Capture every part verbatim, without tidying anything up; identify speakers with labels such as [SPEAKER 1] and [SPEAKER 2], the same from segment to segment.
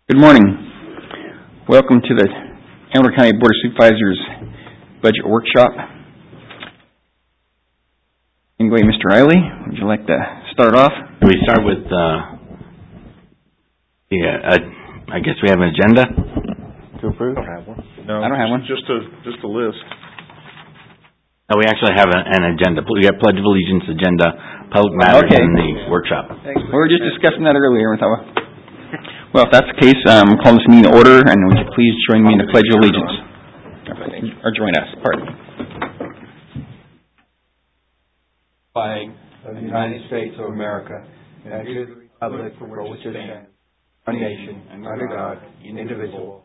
[SPEAKER 1] Good morning. Welcome to the Amarillo County Board of Supervisors Budget Workshop. Anyway, Mister Riley, would you like to start off?
[SPEAKER 2] We start with, uh, yeah, uh, I guess we have an agenda to approve?
[SPEAKER 3] I don't have one. No,
[SPEAKER 1] I don't have one.
[SPEAKER 3] Just a, just a list.
[SPEAKER 2] No, we actually have a, an agenda. We have Pledge of Allegiance agenda, public matters,
[SPEAKER 1] Okay.
[SPEAKER 2] and the workshop.
[SPEAKER 1] We were just discussing that earlier. We thought, well, if that's the case, um, call this meeting to order, and would you please join me in the Pledge of Allegiance? Or join us, pardon me.
[SPEAKER 4] Flag of the United States of America, and to the republic for which it stands, one nation, under God, indivisible.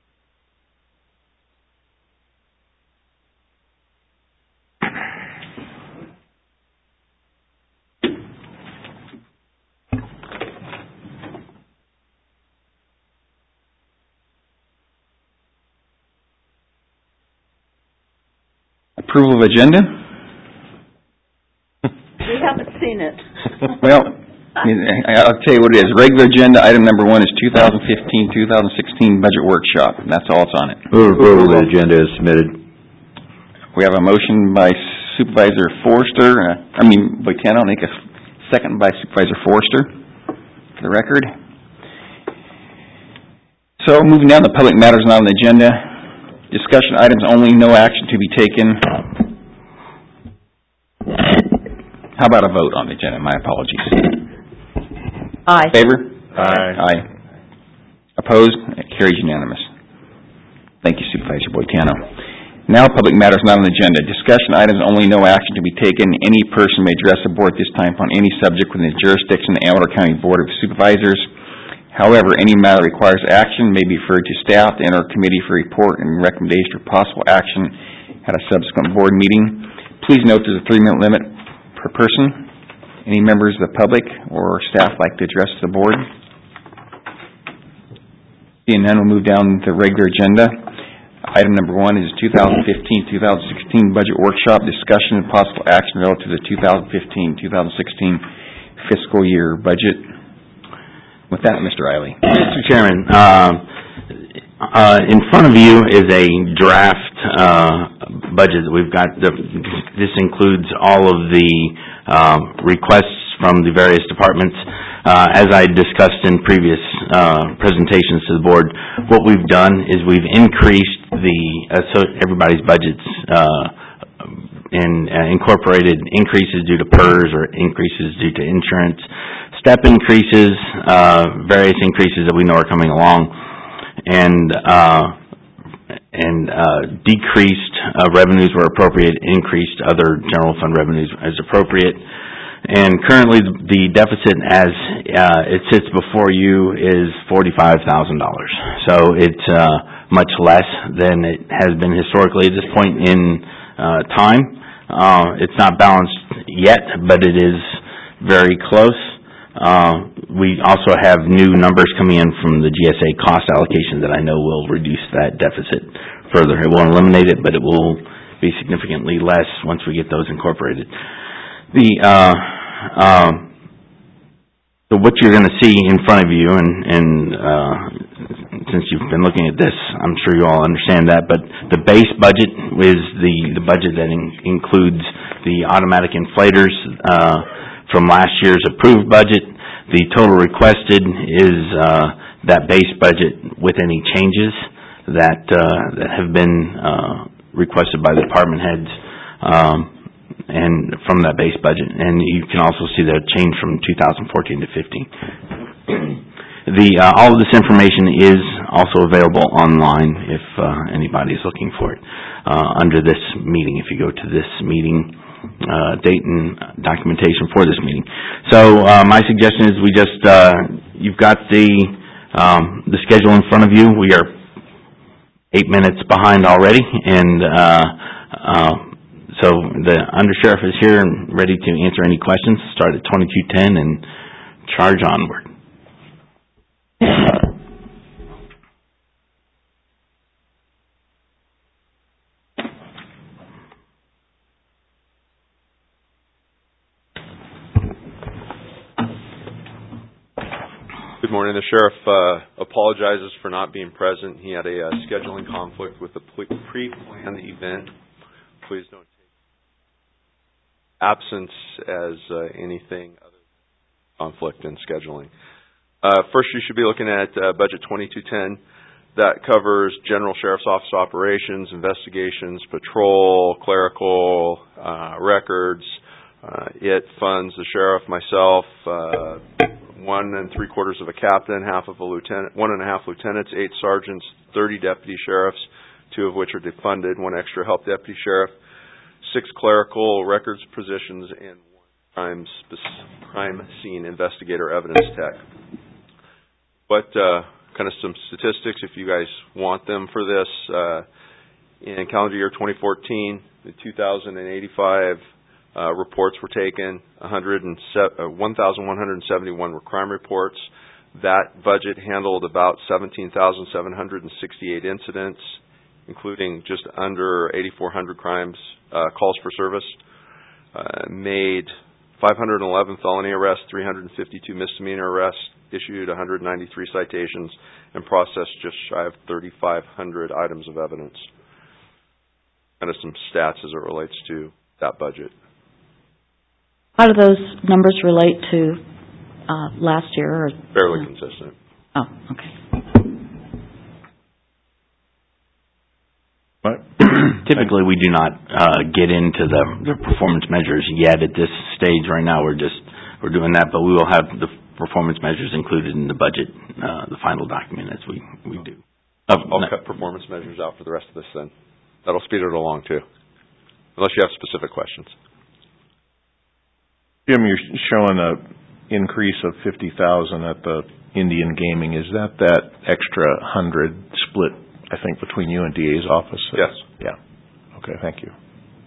[SPEAKER 1] Approval of agenda?
[SPEAKER 5] We haven't seen it.
[SPEAKER 1] Well, I'll tell you what it is. Regular agenda, item number one is two thousand fifteen two thousand sixteen budget workshop. That's all that's on it.
[SPEAKER 6] Move approval of the agenda is submitted.
[SPEAKER 1] We have a motion by Supervisor Forrester, uh, I mean, Boitano, make a second by Supervisor Forrester, for the record. So, moving down to public matters not on the agenda. Discussion items only, no action to be taken. How about a vote on the agenda? My apologies.
[SPEAKER 5] Aye.
[SPEAKER 1] Favor?
[SPEAKER 3] Aye.
[SPEAKER 1] Aye. Opposed? It carries unanimous. Thank you, Supervisor Boitano. Now, public matters not on the agenda. Discussion items only, no action to be taken. Any person may address the board at this time upon any subject within the jurisdiction of the Amarillo County Board of Supervisors. However, any matter requires action may be referred to staff to enter a committee for report and recommendation for possible action at a subsequent board meeting. Please note there's a three-minute limit per person. Any members of the public or staff like to address the board? Seeing none, we'll move down to the regular agenda. Item number one is two thousand fifteen two thousand sixteen budget workshop, discussion and possible action relative to the two thousand fifteen two thousand sixteen fiscal year budget. With that, Mister Riley.
[SPEAKER 2] Mister Chairman, uh, uh, in front of you is a draft uh, budget that we've got. The, this includes all of the uh, requests from the various departments. Uh, as I discussed in previous uh, presentations to the board, what we've done is we've increased the uh, so everybody's budgets uh, and uh, incorporated increases due to P E R S or increases due to insurance, step increases, uh, various increases that we know are coming along, and uh, and uh, decreased uh, revenues where appropriate, increased other general fund revenues as appropriate. And currently, the deficit as uh, it sits before you is forty-five thousand dollars. So it's uh, much less than it has been historically at this point in uh, time. Uh, it's not balanced yet, but it is very close. Uh, we also have new numbers coming in from the G S A cost allocation that I know will reduce that deficit further. It won't eliminate it, but it will be significantly less once we get those incorporated. The uh, um, so what you're going to see in front of you, and, and uh, since you've been looking at this, I'm sure you all understand that, but the base budget is the, the budget that in, includes the automatic inflators uh, from last year's approved budget. The total requested is uh, that base budget with any changes that, uh, that have been uh, requested by the department heads um, and from that base budget. And you can also see the change from two thousand fourteen to fifteen. The, uh, all of this information is also available online if uh, anybody is looking for it uh, under this meeting, if you go to this meeting uh, date and documentation for this meeting. So uh, my suggestion is we just, uh, you've got the, um, the schedule in front of you. We are eight minutes behind already, and uh, uh, so the undersheriff is here and ready to answer any questions. Start at twenty-two ten and charge onward.
[SPEAKER 3] Good morning. The sheriff uh, apologizes for not being present. He had a uh, scheduling conflict with the pre-planned event. Please don't take absence as uh, anything other than conflict in scheduling. Uh, first, you should be looking at uh, Budget twenty-two ten. That covers General Sheriff's Office operations, investigations, patrol, clerical, uh, records. Uh, it funds the sheriff, myself, uh, one and three quarters of a captain, half of a lieutenant, one and a half lieutenants, eight sergeants, thirty deputy sheriffs, two of which are defunded, one extra help deputy sheriff, six clerical records positions, and one crime, crime scene investigator evidence tech. But uh, kind of some statistics, if you guys want them for this. Uh, in calendar year twenty fourteen, the two thousand eighty-five Uh, reports were taken. one thousand one hundred seventy-one were crime reports. That budget handled about seventeen thousand seven hundred sixty-eight incidents, including just under eighty-four hundred crimes, uh, calls for service. Uh, made five hundred eleven felony arrests, three hundred fifty-two misdemeanor arrests, issued one hundred ninety-three citations, and processed just shy of thirty-five hundred items of evidence. Kind of some stats as it relates to that budget.
[SPEAKER 5] How do those numbers relate to uh, last year? Or,
[SPEAKER 3] Fairly
[SPEAKER 5] uh,
[SPEAKER 3] consistent.
[SPEAKER 5] Oh, okay.
[SPEAKER 6] What?
[SPEAKER 2] Typically, we do not uh, get into the, the performance measures yet at this stage. Right now, we're just we're doing that, but we will have the performance measures included in the budget, uh, the final document as we, we do.
[SPEAKER 3] I'll, I'll cut performance measures out for the rest of this then. That'll speed it along too, unless you have specific questions.
[SPEAKER 7] Jim, you're showing a increase of fifty thousand at the Indian Gaming. Is that that extra hundred split, I think, between you and D A's office?
[SPEAKER 3] Yes.
[SPEAKER 7] Yeah. Okay, thank you.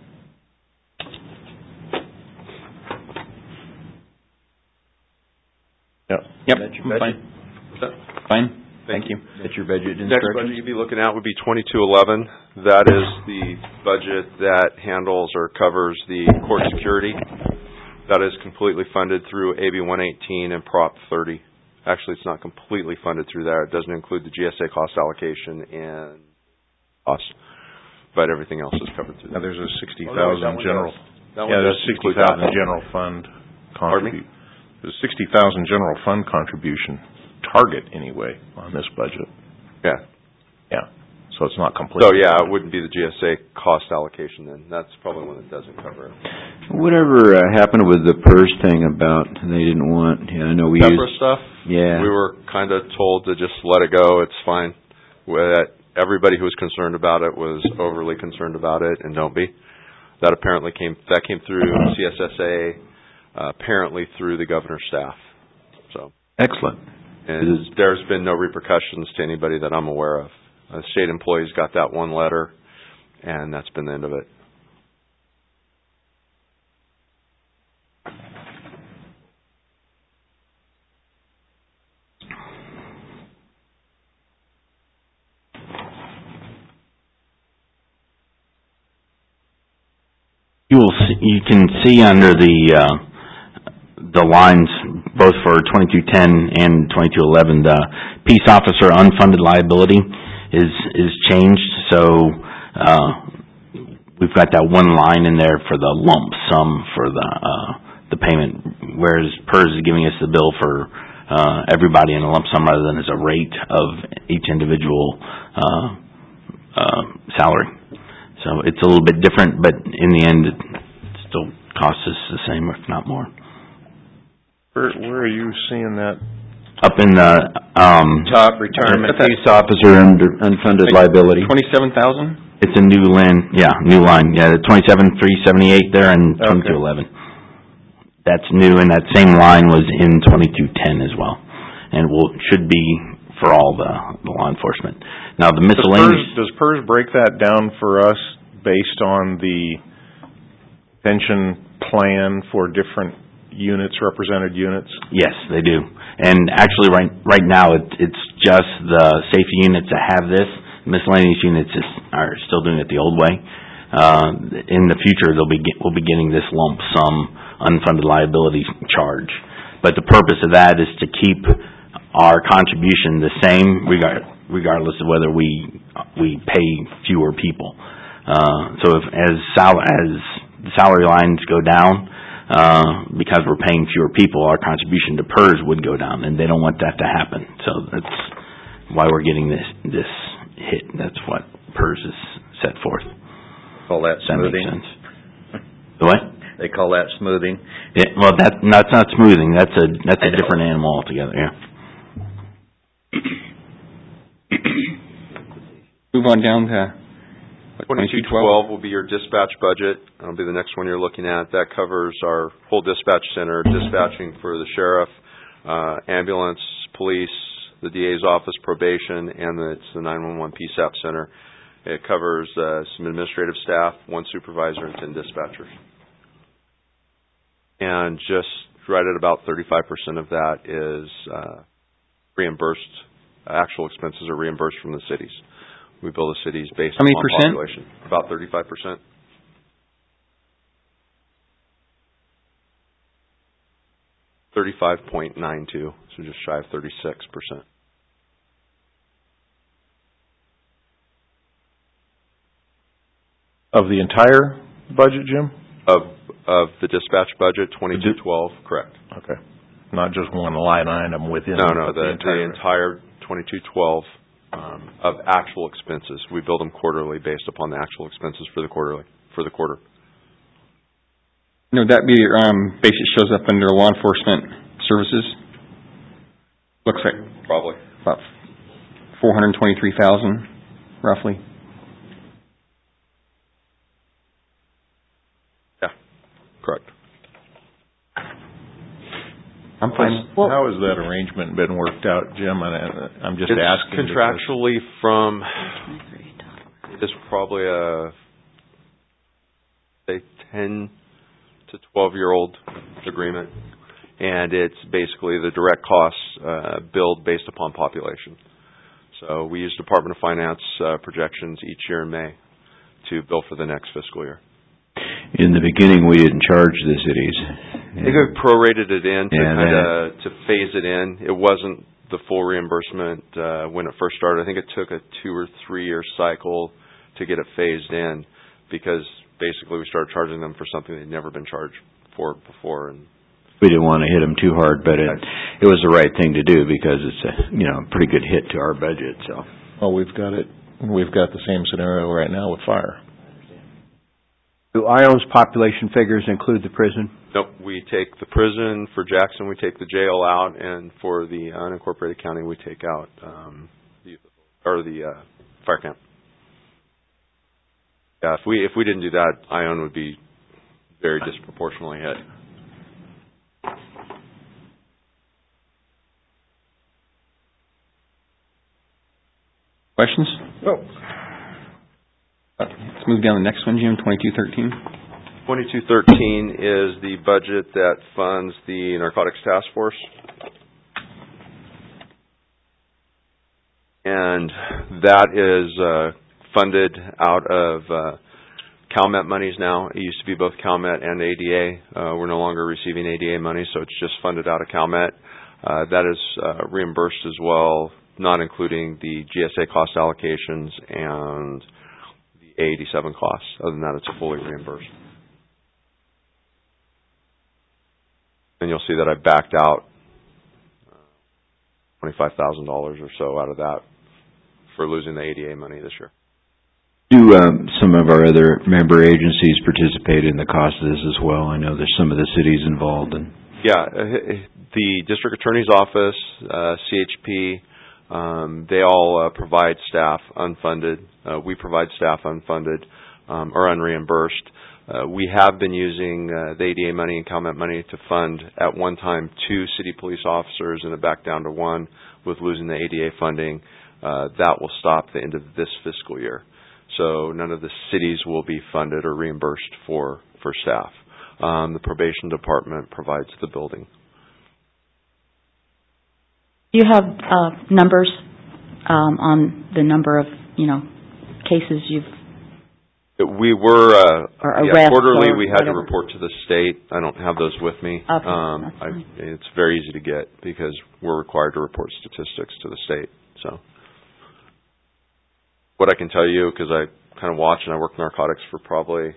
[SPEAKER 7] Yep.
[SPEAKER 1] Yep,
[SPEAKER 6] That's your budget?
[SPEAKER 1] fine. Fine, thank you.
[SPEAKER 6] That's your budget
[SPEAKER 3] Next
[SPEAKER 6] instructions?
[SPEAKER 3] budget you'd be looking at would be twenty-two eleven. That is the budget that handles or covers the court security. That is completely funded through A B one eighteen and Prop thirty. Actually, it's not completely funded through there. It doesn't include the G S A cost allocation and costs, but everything else is covered through
[SPEAKER 7] Now,
[SPEAKER 3] there.
[SPEAKER 7] there's a sixty
[SPEAKER 3] Oh, no,
[SPEAKER 7] thousand
[SPEAKER 3] that one
[SPEAKER 7] general.
[SPEAKER 3] does. That one
[SPEAKER 7] Yeah,
[SPEAKER 3] does
[SPEAKER 7] there's sixty
[SPEAKER 3] include that.
[SPEAKER 7] thousand general fund
[SPEAKER 3] Pardon me?
[SPEAKER 7] contribution. There's a sixty thousand general fund contribution target anyway on this budget.
[SPEAKER 3] Yeah.
[SPEAKER 7] Yeah. So it's not complete.
[SPEAKER 3] So, yeah, it wouldn't be the G S A cost allocation then. That's probably one that doesn't cover it.
[SPEAKER 6] Whatever uh, happened with the PERS thing about they didn't want, yeah, I know we
[SPEAKER 3] Pepper
[SPEAKER 6] used,
[SPEAKER 3] stuff,
[SPEAKER 6] yeah.
[SPEAKER 3] we were kind of told to just let it go. It's fine. That everybody who was concerned about it was overly concerned about it, and don't be. That apparently came that came through C S S A, uh, apparently through the governor's staff. So
[SPEAKER 6] Excellent.
[SPEAKER 3] and there's been no repercussions to anybody that I'm aware of. Uh, state employees got that one letter, and that's been the end of it.
[SPEAKER 2] You will see, you can see under the uh, the lines both for twenty-two ten and twenty-two eleven, the peace officer unfunded liability is is changed. So uh, we've got that one line in there for the lump sum for the uh, the payment, whereas PERS is giving us the bill for uh, everybody in a lump sum rather than as a rate of each individual uh, uh, salary. So it's a little bit different, but in the end, it still costs us the same, if not more.
[SPEAKER 7] Where, where are you seeing that?
[SPEAKER 2] Up in the um,
[SPEAKER 6] Top retirement
[SPEAKER 1] That's
[SPEAKER 6] peace officer under unfunded liability.
[SPEAKER 1] Twenty-seven thousand?
[SPEAKER 2] it's a new line, yeah, new line, yeah, the twenty-seven three seventy-eight there and twenty-two eleven. That's new, and that same line was in twenty-two ten as well, and will should be for all the, the law enforcement. Now the miscellaneous.
[SPEAKER 7] Does PERS, does PERS break that down for us based on the pension plan for different units, represented units?
[SPEAKER 2] Yes, they do. And actually, right right now, it, it's just the safety units that have this. Miscellaneous units is, are still doing it the old way. Uh, in the future, they'll be get, we'll be getting this lump sum unfunded liability charge. But the purpose of that is to keep our contribution the same regard, regardless of whether we, we pay fewer people. Uh, so if, as sal, as the salary lines go down, uh, because we're paying fewer people, our contribution to PERS would go down, and they don't want that to happen. So that's why we're getting this, this hit. That's what PERS is set forth.
[SPEAKER 6] Call that
[SPEAKER 2] Does that make
[SPEAKER 6] smoothing?
[SPEAKER 2] sense? The what?
[SPEAKER 6] They call that smoothing?
[SPEAKER 2] Yeah, well, that, that's not smoothing. That's a, that's a different animal altogether, yeah.
[SPEAKER 1] Move on down to
[SPEAKER 3] Twenty-two twelve will be your dispatch budget. That'll be the next one you're looking at. That covers our whole dispatch center, dispatching for the sheriff, uh, ambulance, police, the D A's office, probation, and the, it's the nine one one P SAP center. It covers uh, some administrative staff, one supervisor, and ten dispatchers. And just right at about thirty-five percent of that is uh, reimbursed. Actual expenses are reimbursed from the cities. We bill the cities based
[SPEAKER 1] How many
[SPEAKER 3] on
[SPEAKER 1] percent?
[SPEAKER 3] population. About thirty-five percent. thirty-five point nine two, so just shy of thirty-six percent.
[SPEAKER 7] Of the entire budget, Jim?
[SPEAKER 3] Of of the dispatch budget, twenty-two twelve, correct.
[SPEAKER 7] Okay. Not just one line item within
[SPEAKER 3] No, no,
[SPEAKER 7] the
[SPEAKER 3] the,
[SPEAKER 7] entire...
[SPEAKER 3] the entire twenty-two twelve um, of actual expenses. We bill them quarterly based upon the actual expenses for the quarterly, for the quarter.
[SPEAKER 1] No, that be, um, basically shows up under law enforcement services. Looks like
[SPEAKER 3] Probably.
[SPEAKER 1] about four hundred twenty-three thousand, roughly.
[SPEAKER 3] Yeah, correct.
[SPEAKER 1] I'm fine.
[SPEAKER 5] Well-
[SPEAKER 7] How has that arrangement been worked out, Jim? And uh, I'm just
[SPEAKER 3] It's
[SPEAKER 7] asking. because-
[SPEAKER 3] contractually from, it's probably a, say, ten to twelve-year-old agreement, and it's basically the direct costs uh, billed based upon population. So we use Department of Finance uh, projections each year in May to bill for the next fiscal year.
[SPEAKER 6] In the beginning, we didn't charge the cities.
[SPEAKER 3] I think we prorated it in to
[SPEAKER 6] Yeah,
[SPEAKER 3] kind of to phase it in. It wasn't the full reimbursement uh, when it first started. I think it took a two or three year cycle to get it phased in, because basically we started charging them for something they'd never been charged for before. And
[SPEAKER 6] We didn't want to hit them too hard, but it, it was the right thing to do because it's a, you know, a pretty good hit to our budget, so.
[SPEAKER 7] Well, we've got it, we've got the same scenario right now with fire.
[SPEAKER 4] Do I O's population figures include the prison?
[SPEAKER 3] nope, we take the prison for Jackson, we take the jail out, and for the unincorporated county, we take out um, the or the uh, fire camp. Yeah, if we if we didn't do that, Ione would be very disproportionately hit.
[SPEAKER 1] Questions? No. Let's move down to the next one, Jim, twenty-two thirteen.
[SPEAKER 3] twenty-two thirteen is the budget that funds the Narcotics Task Force. And that is uh, funded out of uh, CalMet monies now. It used to be both CalMet and A D A. Uh, we're no longer receiving A D A money, so it's just funded out of CalMet. Uh, that is uh, reimbursed as well, not including the G S A cost allocations and the A eighty-seven costs. Other than that, it's fully reimbursed. And you'll see that I backed out twenty-five thousand dollars or so out of that for losing the A D A money this year.
[SPEAKER 6] Do um, some of our other member agencies participate in the cost of this as well? I know there's some of the cities involved. In.
[SPEAKER 3] Yeah, uh, the District Attorney's Office, uh, C H P, um, they all uh, provide staff unfunded. Uh, we provide staff unfunded um, or unreimbursed. Uh, we have been using uh, the A D A money and CalMet money to fund at one time two city police officers and it back down to one with losing the A D A funding. Uh, that will stop the end of this fiscal year. So none of the cities will be funded or reimbursed for, for staff. Um, the probation department provides the building.
[SPEAKER 5] Do you have uh, numbers um, on the number of, you know, cases you've
[SPEAKER 3] We were, uh,
[SPEAKER 5] Or
[SPEAKER 3] yeah,
[SPEAKER 5] arrests
[SPEAKER 3] quarterly,
[SPEAKER 5] or
[SPEAKER 3] we had to
[SPEAKER 5] whatever.
[SPEAKER 3] report to the state. I don't have those with me.
[SPEAKER 5] Okay,
[SPEAKER 3] Um,
[SPEAKER 5] that's
[SPEAKER 3] I,
[SPEAKER 5] fine.
[SPEAKER 3] it's very easy to get because we're required to report statistics to the state, so. What I can tell you, because I kind of watch and I work narcotics for probably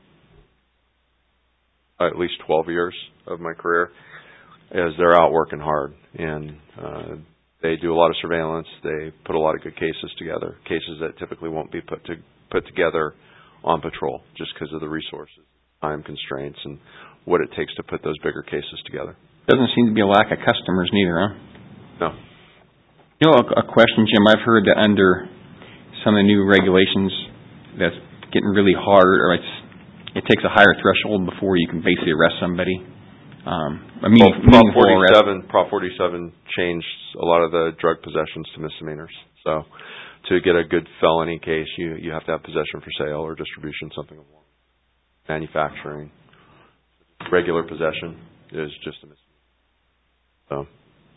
[SPEAKER 3] at least twelve years of my career, is they're out working hard, and uh, they do a lot of surveillance. They put a lot of good cases together, cases that typically won't be put to, put together on patrol just because of the resources, time constraints, and what it takes to put those bigger cases together.
[SPEAKER 1] Doesn't seem to be a lack of customers neither, huh?
[SPEAKER 3] No.
[SPEAKER 1] You know, a, a question, Jim, I've heard that under some of the new regulations that's getting really hard, or it's, it takes a higher threshold before you can basically arrest somebody. Um, a meaning,
[SPEAKER 3] Well, Prop
[SPEAKER 1] meaningful arrest.
[SPEAKER 3] forty-seven, Prop forty-seven changed a lot of the drug possessions to misdemeanors. So to get a good felony case, you, you have to have possession for sale or distribution, something of one. Manufacturing. Regular possession is just a misdemeanor. So.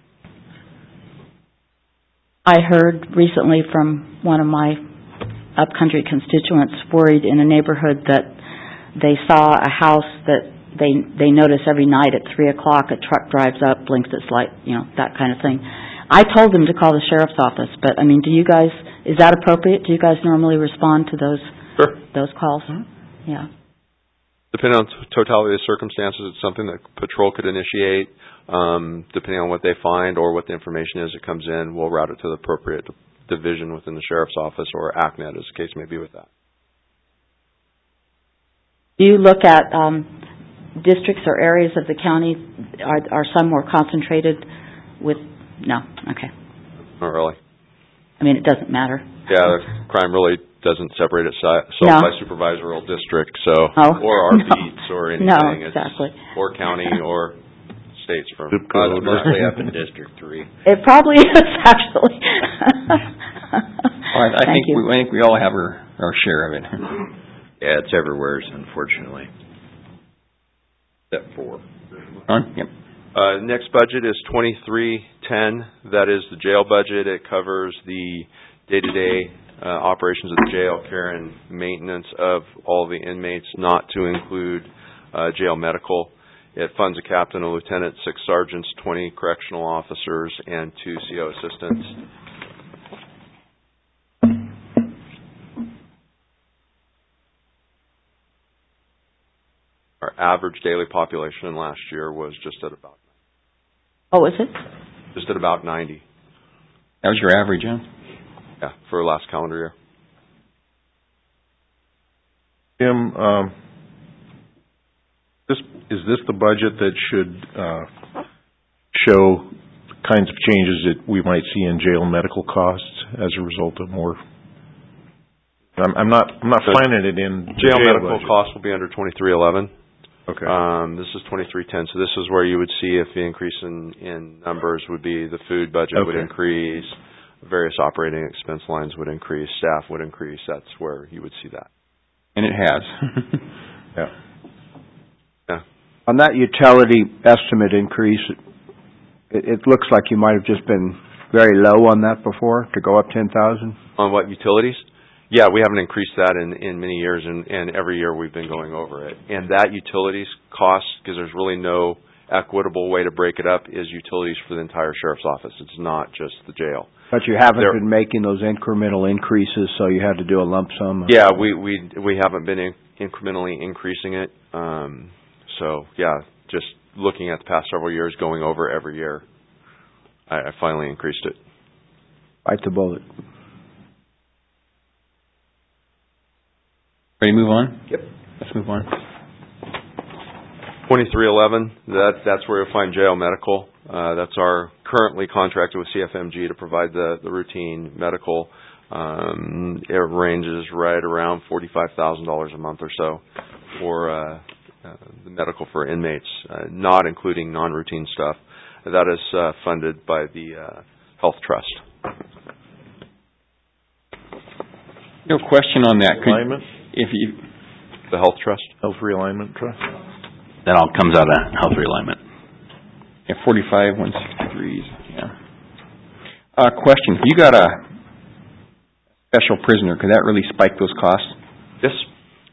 [SPEAKER 5] I heard recently from one of my upcountry constituents worried in a neighborhood that they saw a house that they they notice every night at three o'clock a truck drives up, blinks its light, you know, that kind of thing. I told them to call the sheriff's office, but I mean, do you guys, is that appropriate? Do you guys normally respond to those
[SPEAKER 3] Sure.
[SPEAKER 5] those calls?
[SPEAKER 3] Mm-hmm.
[SPEAKER 5] Yeah.
[SPEAKER 3] Depending on t- totality of the circumstances, it's something that patrol could initiate. Um, depending on what they find or what the information is that comes in, we'll route it to the appropriate d- division within the sheriff's office or A C N E T, as the case may be with that.
[SPEAKER 5] Do you look at um, districts or areas of the county? Are, are some more concentrated with, no, okay.
[SPEAKER 3] Not really.
[SPEAKER 5] I mean, it doesn't matter.
[SPEAKER 3] Yeah, the crime really doesn't separate itself
[SPEAKER 5] No.
[SPEAKER 3] by supervisorial district, so,
[SPEAKER 5] Oh,
[SPEAKER 3] or our
[SPEAKER 5] no.
[SPEAKER 3] beats or anything.
[SPEAKER 5] No,
[SPEAKER 3] It's-
[SPEAKER 5] exactly.
[SPEAKER 3] Or county or states from.
[SPEAKER 7] Zip code.
[SPEAKER 6] Mostly up in District Three.
[SPEAKER 5] It probably is, actually.
[SPEAKER 1] Well, I, I
[SPEAKER 5] Thank
[SPEAKER 1] think
[SPEAKER 5] you.
[SPEAKER 1] we, I think we all have our, our share of it.
[SPEAKER 6] Yeah, it's everywhere, unfortunately. Except for.
[SPEAKER 1] Ron? Yep.
[SPEAKER 3] Uh, next budget is twenty-three ten. That is the jail budget. It covers the day-to-day uh, operations of the jail, care and maintenance of all the inmates, not to include uh, jail medical. It funds a captain, a lieutenant, six sergeants, twenty correctional officers, and two C O assistants. Our average daily population last year was just at about
[SPEAKER 5] Oh, is it?
[SPEAKER 3] just at about ninety.
[SPEAKER 1] That was your average, huh?
[SPEAKER 3] Yeah, for last calendar year.
[SPEAKER 7] Jim, um, this, is this the budget that should, uh, show the kinds of changes that we might see in jail medical costs as a result of more? I'm, I'm not, I'm not
[SPEAKER 3] The
[SPEAKER 7] finding it in the
[SPEAKER 3] Jail medical
[SPEAKER 7] budget.
[SPEAKER 3] costs will be under twenty-three eleven.
[SPEAKER 7] Okay.
[SPEAKER 3] Um, this is twenty-three ten, so this is where you would see if the increase in, in numbers would be the food budget would
[SPEAKER 7] Okay.
[SPEAKER 3] increase, various operating expense lines would increase, staff would increase. That's where you would see that.
[SPEAKER 1] And it has.
[SPEAKER 7] Yeah.
[SPEAKER 3] Yeah.
[SPEAKER 4] On that utility estimate increase, it, it looks like you might have just been very low on that before, to go up ten thousand?
[SPEAKER 3] On what, utilities? Yeah, we haven't increased that in, in many years, and, and every year we've been going over it. And that utilities cost, because there's really no equitable way to break it up, is utilities for the entire sheriff's office. It's not just the jail.
[SPEAKER 4] But you haven't
[SPEAKER 3] There-
[SPEAKER 4] been making those incremental increases, so you had to do a lump sum?
[SPEAKER 3] Yeah, we we we haven't been in, incrementally increasing it. Um, so yeah, just looking at the past several years, going over every year, I, I finally increased it.
[SPEAKER 4] Bite the bullet.
[SPEAKER 1] Ready to move on?
[SPEAKER 3] Yep.
[SPEAKER 1] Let's move on.
[SPEAKER 3] twenty-three eleven. That that's where you'll find jail medical. Uh, that's our currently contracted with C F M G to provide the the routine medical. Um, it ranges right around forty-five thousand dollars a month or so for uh, uh, the medical for inmates, uh, not including non-routine stuff. That is uh, funded by the uh, Health Trust.
[SPEAKER 1] No question on that. Could,
[SPEAKER 7] Alignment?
[SPEAKER 1] if you,
[SPEAKER 3] The Health Trust.
[SPEAKER 7] Health Realignment Trust?
[SPEAKER 2] That all comes out of health realignment.
[SPEAKER 1] yeah, forty-five, one sixty-three, yeah. Uh, question, you got a special prisoner, could that really spike those costs?
[SPEAKER 3] Yes.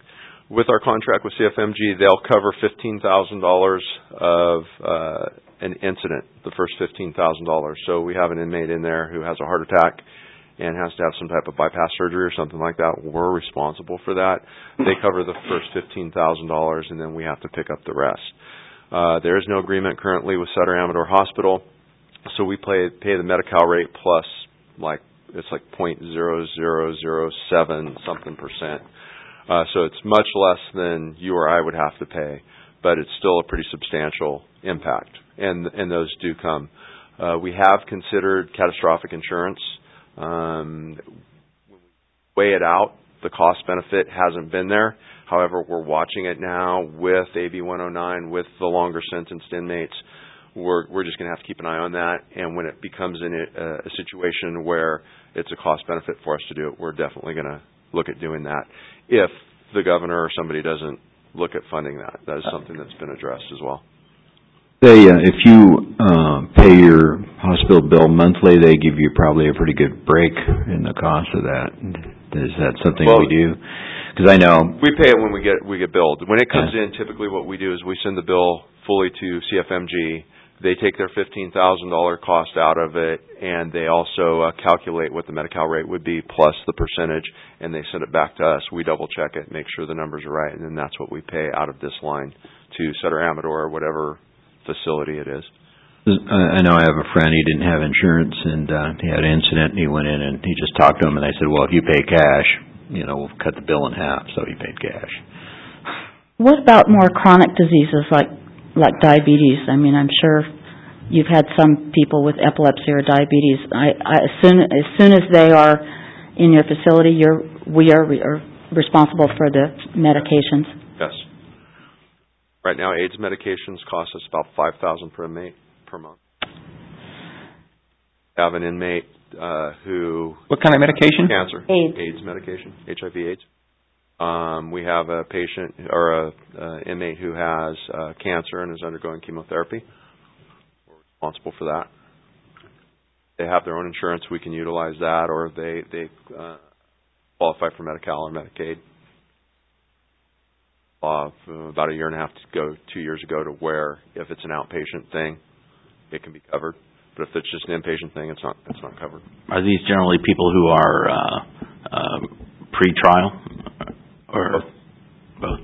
[SPEAKER 3] with our contract with C F M G, they'll cover fifteen thousand dollars of uh, an incident, the first fifteen thousand dollars. So we have an inmate in there who has a heart attack and has to have some type of bypass surgery or something like that. We're responsible for that. They cover the first fifteen thousand dollars, and then we have to pick up the rest. Uh, there is no agreement currently with Sutter Amador Hospital, so we pay, pay the Medi-Cal rate plus, like, it's like point zero zero zero seven something percent. Uh, so it's much less than you or I would have to pay, but it's still a pretty substantial impact, and and those do come. Uh, we have considered catastrophic insurance. Um, when we weigh it out, the cost benefit hasn't been there. However, we're watching it now with A B one oh nine, with the longer sentenced inmates. We're we're just going to have to keep an eye on that, and when it becomes in a, a situation where it's a cost benefit for us to do it, we're definitely going to look at doing that. If the governor or somebody doesn't look at funding that, that is something that's been addressed as well.
[SPEAKER 6] They, uh, if you uh, pay your hospital bill monthly, they give you probably a pretty good break in the cost of that. Is that something
[SPEAKER 3] well,
[SPEAKER 6] we do? Because I know
[SPEAKER 3] we pay it when we get we get billed. When it comes yeah. in, typically what we do is we send the bill fully to C F M G. They take their fifteen thousand dollars cost out of it, and they also uh, calculate what the Medi-Cal rate would be plus the percentage, and they send it back to us. We double-check it, make sure the numbers are right, and then that's what we pay out of this line to Sutter Amador or whatever facility it is.
[SPEAKER 6] I know I have a friend, he didn't have insurance, and uh, he had an incident, and he went in, and he just talked to him, and they said, well, if you pay cash, you know, we'll cut the bill in half, so he paid cash.
[SPEAKER 5] What about more chronic diseases like like diabetes? I mean, I'm sure you've had some people with epilepsy or diabetes. I, I as soon as soon as they are in your facility, you're we are, we are responsible for the medications.
[SPEAKER 3] Yes. Right now, AIDS medications cost us about five thousand per inmate per month. I have an inmate uh, who
[SPEAKER 1] what kind of medication?
[SPEAKER 3] Cancer.
[SPEAKER 5] AIDS.
[SPEAKER 3] AIDS medication. H I V AIDS. Um, we have a patient or a uh, inmate who has uh, cancer and is undergoing chemotherapy. We're responsible for that. They have their own insurance. We can utilize that, or if they they uh, qualify for Medi-Cal or Medicaid. Uh, about a year and a half to go, two years ago, to where if it's an outpatient thing, it can be covered. But if it's just an inpatient thing, it's not. It's not covered.
[SPEAKER 2] Are these generally people who are uh, uh, pre-trial? Or both?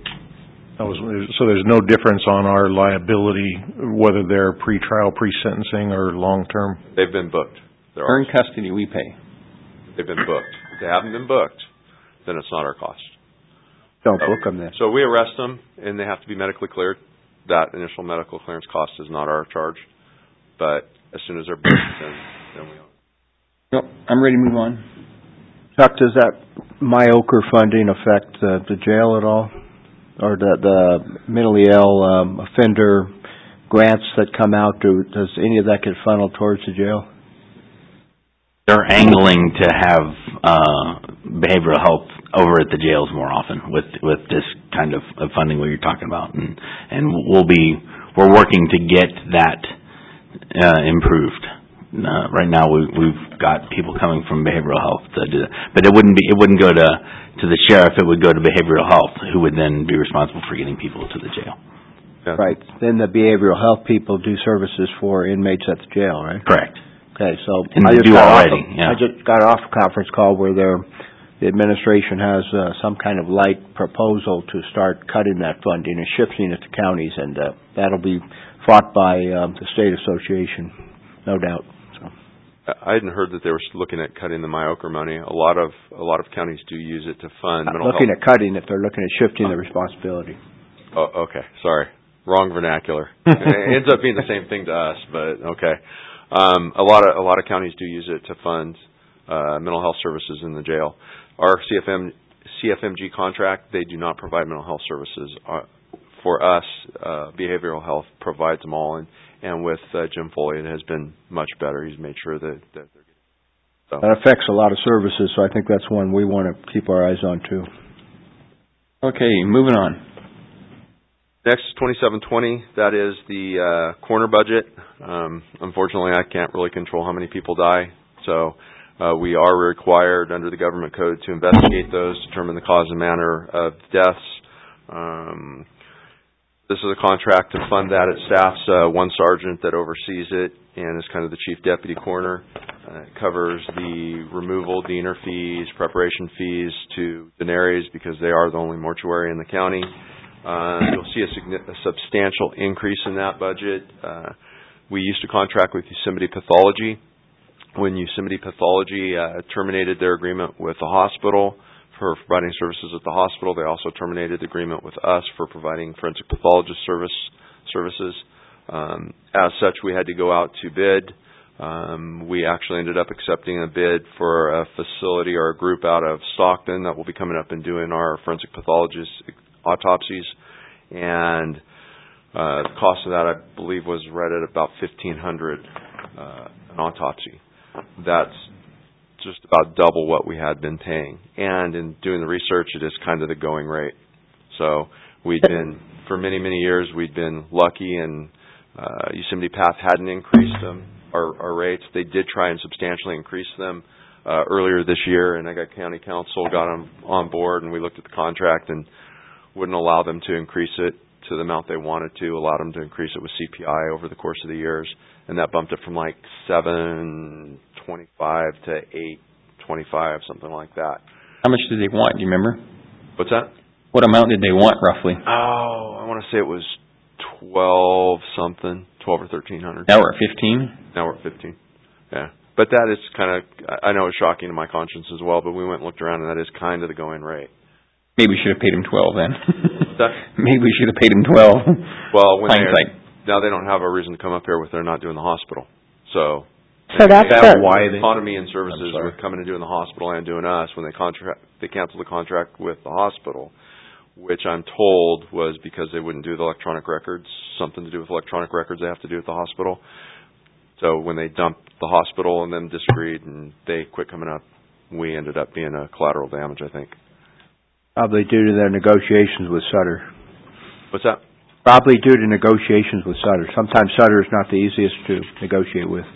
[SPEAKER 7] So there's no difference on our liability, whether they're pre-trial, pre-sentencing, or long-term?
[SPEAKER 3] They've been booked.
[SPEAKER 1] They're in custody, we pay.
[SPEAKER 3] They've been booked. If they haven't been booked, then it's not our cost.
[SPEAKER 4] Don't
[SPEAKER 3] so,
[SPEAKER 4] book them then.
[SPEAKER 3] So we arrest them, and they have to be medically cleared. That initial medical clearance cost is not our charge. But as soon as they're booked, then, then we own it.
[SPEAKER 1] Yep, I'm ready to move on.
[SPEAKER 4] Chuck, does that M I O C R funding affect uh, the jail at all? Or the, the mentally ill um, offender grants that come out, do, does any of that get funneled towards the jail?
[SPEAKER 2] They're angling to have uh, behavioral health over at the jails more often with with this kind of, of funding what you're talking about, and and we'll be we're working to get that uh, improved. Uh, right now, we, we've got people coming from behavioral health to do that, but it wouldn't be it wouldn't go to to the sheriff. It would go to behavioral health, who would then be responsible for getting people to the jail.
[SPEAKER 3] Yeah.
[SPEAKER 4] Right. Then the behavioral health people do services for inmates at the jail, right?
[SPEAKER 2] Correct.
[SPEAKER 4] Okay, so
[SPEAKER 2] and
[SPEAKER 4] I
[SPEAKER 2] they
[SPEAKER 4] just
[SPEAKER 2] do
[SPEAKER 4] got
[SPEAKER 2] already.
[SPEAKER 4] Off a,
[SPEAKER 2] yeah.
[SPEAKER 4] I just got off a conference call where they're, the administration has uh, some kind of light proposal to start cutting that funding and shifting it to counties, and uh, that'll be fought by um, the state association, no doubt. So.
[SPEAKER 3] I hadn't heard that they were looking at cutting the M I O C R money. A lot of a lot of counties do use it to fund
[SPEAKER 4] Not
[SPEAKER 3] mental
[SPEAKER 4] looking
[SPEAKER 3] health.
[SPEAKER 4] at cutting it; they're looking at shifting the responsibility.
[SPEAKER 3] Oh, okay. Sorry, wrong vernacular. It ends up being the same thing to us, but okay. Um, a lot of a lot of counties do use it to fund uh, mental health services in the jail. Our C F M C F M G contract, they do not provide mental health services. Uh, for us, uh, behavioral health provides them all, and, and with uh, Jim Foley, it has been much better. He's made sure that, that they're getting so.
[SPEAKER 4] That affects a lot of services, so I think that's one we want to keep our eyes on too.
[SPEAKER 1] Okay, moving on.
[SPEAKER 3] Next, twenty-seven twenty, that is the uh, corner budget. Um, unfortunately, I can't really control how many people die, so uh, we are required under the government code to investigate those, determine the cause and manner of deaths. Um, this is a contract to fund that. It staffs uh, one sergeant that oversees it and is kind of the chief deputy coroner. Uh, it covers the removal, diener fees, preparation fees to Daenerys because they are the only mortuary in the county. Uh, you'll see a, signi- a substantial increase in that budget. Uh, we used to contract with Yosemite Pathology. When Yosemite Pathology uh, terminated their agreement with the hospital for providing services at the hospital, they also terminated the agreement with us for providing forensic pathologist service services. Um, as such, we had to go out to bid. Um, we actually ended up accepting a bid for a facility or a group out of Stockton that will be coming up and doing our forensic pathologist autopsies. And uh, the cost of that, I believe, was right at about fifteen hundred dollars uh, an autopsy. That's just about double what we had been paying. And in doing the research, it is kind of the going rate. So we'd been, for many, many years, we'd been lucky, and uh, Yosemite Path hadn't increased them, our, our rates. They did try and substantially increase them uh, earlier this year, and I got county council, got them on board, and we looked at the contract and wouldn't allow them to increase it to the amount they wanted to, allowed them to increase it with C P I over the course of the years, and that bumped it from like seven twenty-five to eight twenty-five, something like that.
[SPEAKER 1] How much did they want? Do you remember?
[SPEAKER 3] What's that?
[SPEAKER 1] What amount did they want, roughly?
[SPEAKER 3] Oh, I want to say it was twelve something, twelve or thirteen hundred.
[SPEAKER 1] Now we're at fifteen?
[SPEAKER 3] Now we're at fifteen. Yeah. But that is kind of, I know it's shocking to my conscience as well, but we went and looked around, and that is kind of the going rate.
[SPEAKER 1] Maybe we should have paid him twelve then.
[SPEAKER 3] That,
[SPEAKER 1] Maybe we should have paid him twelve.
[SPEAKER 3] well, when
[SPEAKER 1] Hindsight.
[SPEAKER 3] now they don't have a reason to come up here with they're not doing the hospital. So,
[SPEAKER 5] So that's
[SPEAKER 3] they
[SPEAKER 5] the,
[SPEAKER 3] have why they, economy and services with coming and doing the hospital and doing us when they contract they canceled the contract with the hospital, which I'm told was because they wouldn't do the electronic records, something to do with electronic records they have to do at the hospital. So when they dumped the hospital and then disagreed and they quit coming up, we ended up being a collateral damage, I think.
[SPEAKER 4] Probably due to their negotiations with Sutter.
[SPEAKER 3] What's that?
[SPEAKER 4] Probably due to negotiations with Sutter. Sometimes Sutter is not the easiest to negotiate with.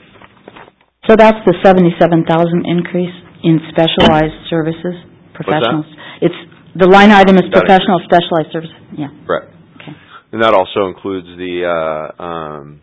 [SPEAKER 5] so that's the seventy-seven thousand increase in specialized services, professionals. It's, the line item is
[SPEAKER 3] That
[SPEAKER 5] professional
[SPEAKER 3] increase.
[SPEAKER 5] specialized services, yeah.
[SPEAKER 3] Correct.
[SPEAKER 5] Okay.
[SPEAKER 3] And that also includes the uh, um,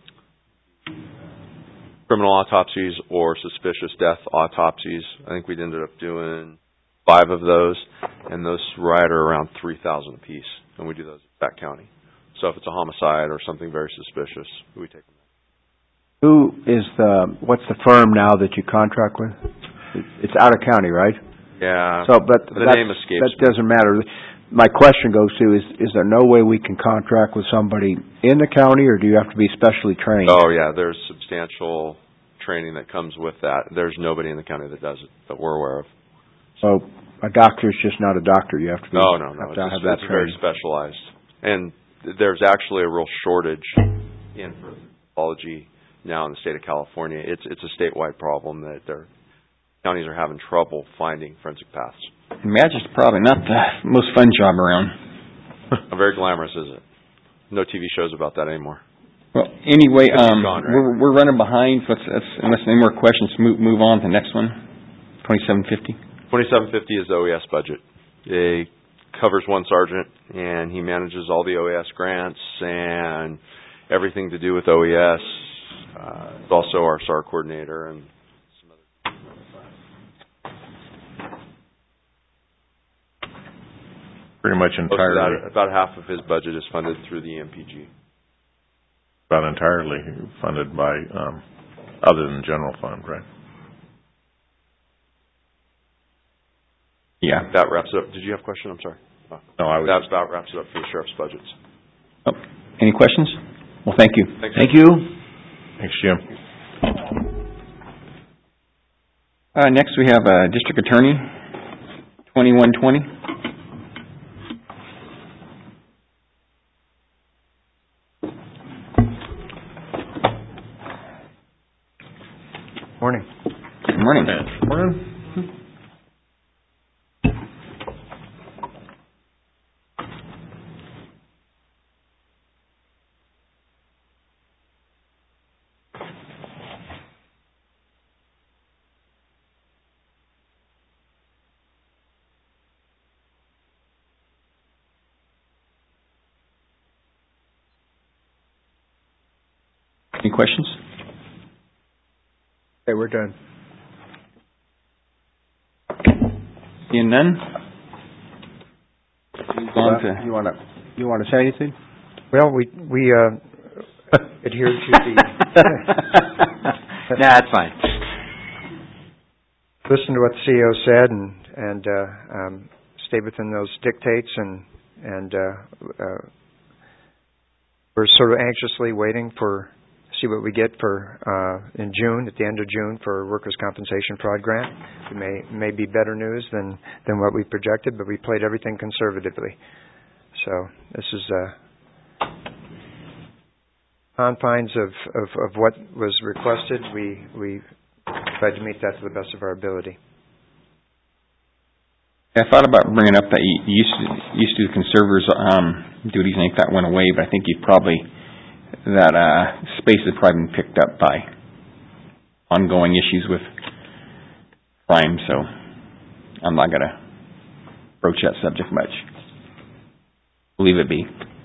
[SPEAKER 3] criminal autopsies or suspicious death autopsies. I think we ended up doing five of those, and those right are around three thousand apiece, and we do those at that county. So if it's a homicide or something very suspicious, we take them.
[SPEAKER 4] Who is the, what's the firm now that you contract with? It's out of county, right?
[SPEAKER 3] Yeah.
[SPEAKER 4] So, but
[SPEAKER 3] the
[SPEAKER 4] that's,
[SPEAKER 3] name escapes
[SPEAKER 4] that
[SPEAKER 3] me.
[SPEAKER 4] doesn't matter. My question goes to, is, is there no way we can contract with somebody in the county, or do you have to be specially trained?
[SPEAKER 3] Oh, yeah, there's substantial training that comes with that. There's nobody in the county that does it that we're aware of.
[SPEAKER 4] So a doctor's just not a doctor. You have to be,
[SPEAKER 3] No, no, no.
[SPEAKER 4] have
[SPEAKER 3] It's,
[SPEAKER 4] to
[SPEAKER 3] just,
[SPEAKER 4] have that
[SPEAKER 3] it's very
[SPEAKER 4] training.
[SPEAKER 3] specialized. And there's actually a real shortage in pathology now in the state of California. It's it's a statewide problem that their counties are having trouble finding forensic paths.
[SPEAKER 1] Magic's probably not the most fun job around.
[SPEAKER 3] Not very glamorous, is it? No T V shows about that anymore.
[SPEAKER 1] Well, anyway,
[SPEAKER 3] It's
[SPEAKER 1] um,
[SPEAKER 3] gone, right?
[SPEAKER 1] we're we're running behind. So let's, let's, unless any more questions, move move on to the next one. Twenty-seven fifty.
[SPEAKER 3] Twenty-seven fifty is the O E S budget. It covers one sergeant, and he manages all the O E S grants and everything to do with O E S. Uh, he's also our S A R coordinator and some other.
[SPEAKER 7] Pretty much
[SPEAKER 3] Most of
[SPEAKER 7] entirely,
[SPEAKER 3] that, about half of his budget is funded through the M P G.
[SPEAKER 7] about entirely funded by, um, other than general fund, right?
[SPEAKER 1] Yeah.
[SPEAKER 3] That wraps it up. Did you have a question? I'm sorry. Oh.
[SPEAKER 7] No, I was.
[SPEAKER 3] That about wraps it up for the sheriff's budgets.
[SPEAKER 1] Oh, any questions? Well, thank you.
[SPEAKER 3] Thanks.
[SPEAKER 4] Thank you.
[SPEAKER 7] Thanks, Jim.
[SPEAKER 1] Uh, next we have, uh, District Attorney, twenty-one twenty.
[SPEAKER 4] Morning.
[SPEAKER 1] Good morning.
[SPEAKER 7] Morning.
[SPEAKER 1] Any questions?
[SPEAKER 4] Okay, we're done.
[SPEAKER 1] Seeing none? Move on to...
[SPEAKER 4] You want to, you want to say anything?
[SPEAKER 8] Well, we, we, uh, adhere to the...
[SPEAKER 6] Nah, that's fine.
[SPEAKER 8] Listen to what the C E O said and, and, uh, um, stay within those dictates and, and, uh, uh, we're sort of anxiously waiting for, see what we get for, uh, in June, at the end of June for workers' compensation fraud grant. It may, may be better news than, than what we projected, but we played everything conservatively. So this is, uh, confines of, of, of what was requested. We, we tried to meet that to the best of our ability.
[SPEAKER 1] I thought about bringing up that you used to, used to do conservators' um, duties, and I think that went away, but I think you probably, that uh, space has probably been picked up by ongoing issues with crime, so I'm not going to broach that subject much. Leave it be.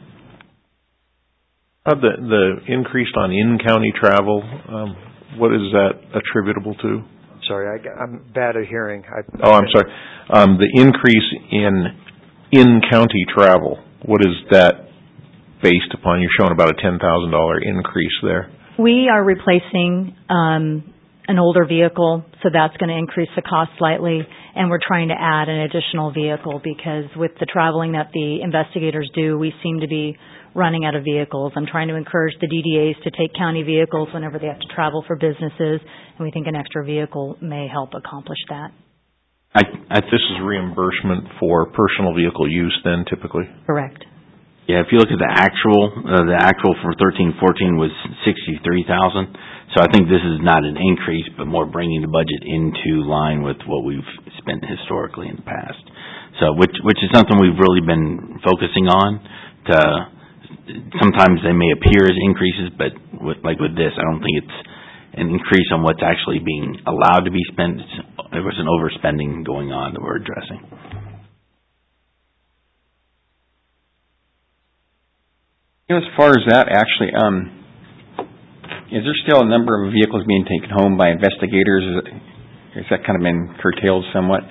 [SPEAKER 7] Uh, the, the increase on in-county travel, um, what is that attributable to?
[SPEAKER 8] Sorry, I, I'm bad at hearing. I,
[SPEAKER 7] Oh, I'm sorry. Um, the increase in in-county travel, what is that based upon? You're showing about a ten thousand dollars increase there.
[SPEAKER 9] We are replacing um, an older vehicle, so that's going to increase the cost slightly, and we're trying to add an additional vehicle because with the traveling that the investigators do, we seem to be running out of vehicles. I'm trying to encourage the D D As to take county vehicles whenever they have to travel for businesses, and we think an extra vehicle may help accomplish that.
[SPEAKER 7] I, I, this is reimbursement for personal vehicle use then, typically?
[SPEAKER 9] Correct.
[SPEAKER 2] Yeah, if you look at the actual, uh, the actual for thirteen fourteen was sixty-three thousand. So I think this is not an increase, but more bringing the budget into line with what we've spent historically in the past. So, which which is something we've really been focusing on. To sometimes they may appear as increases, but with, like with this, I don't think it's an increase on what's actually being allowed to be spent. It's, there was an overspending going on that we're addressing.
[SPEAKER 1] You know, as far as that, actually, um, is there still a number of vehicles being taken home by investigators? Is it, has that kind of been curtailed somewhat?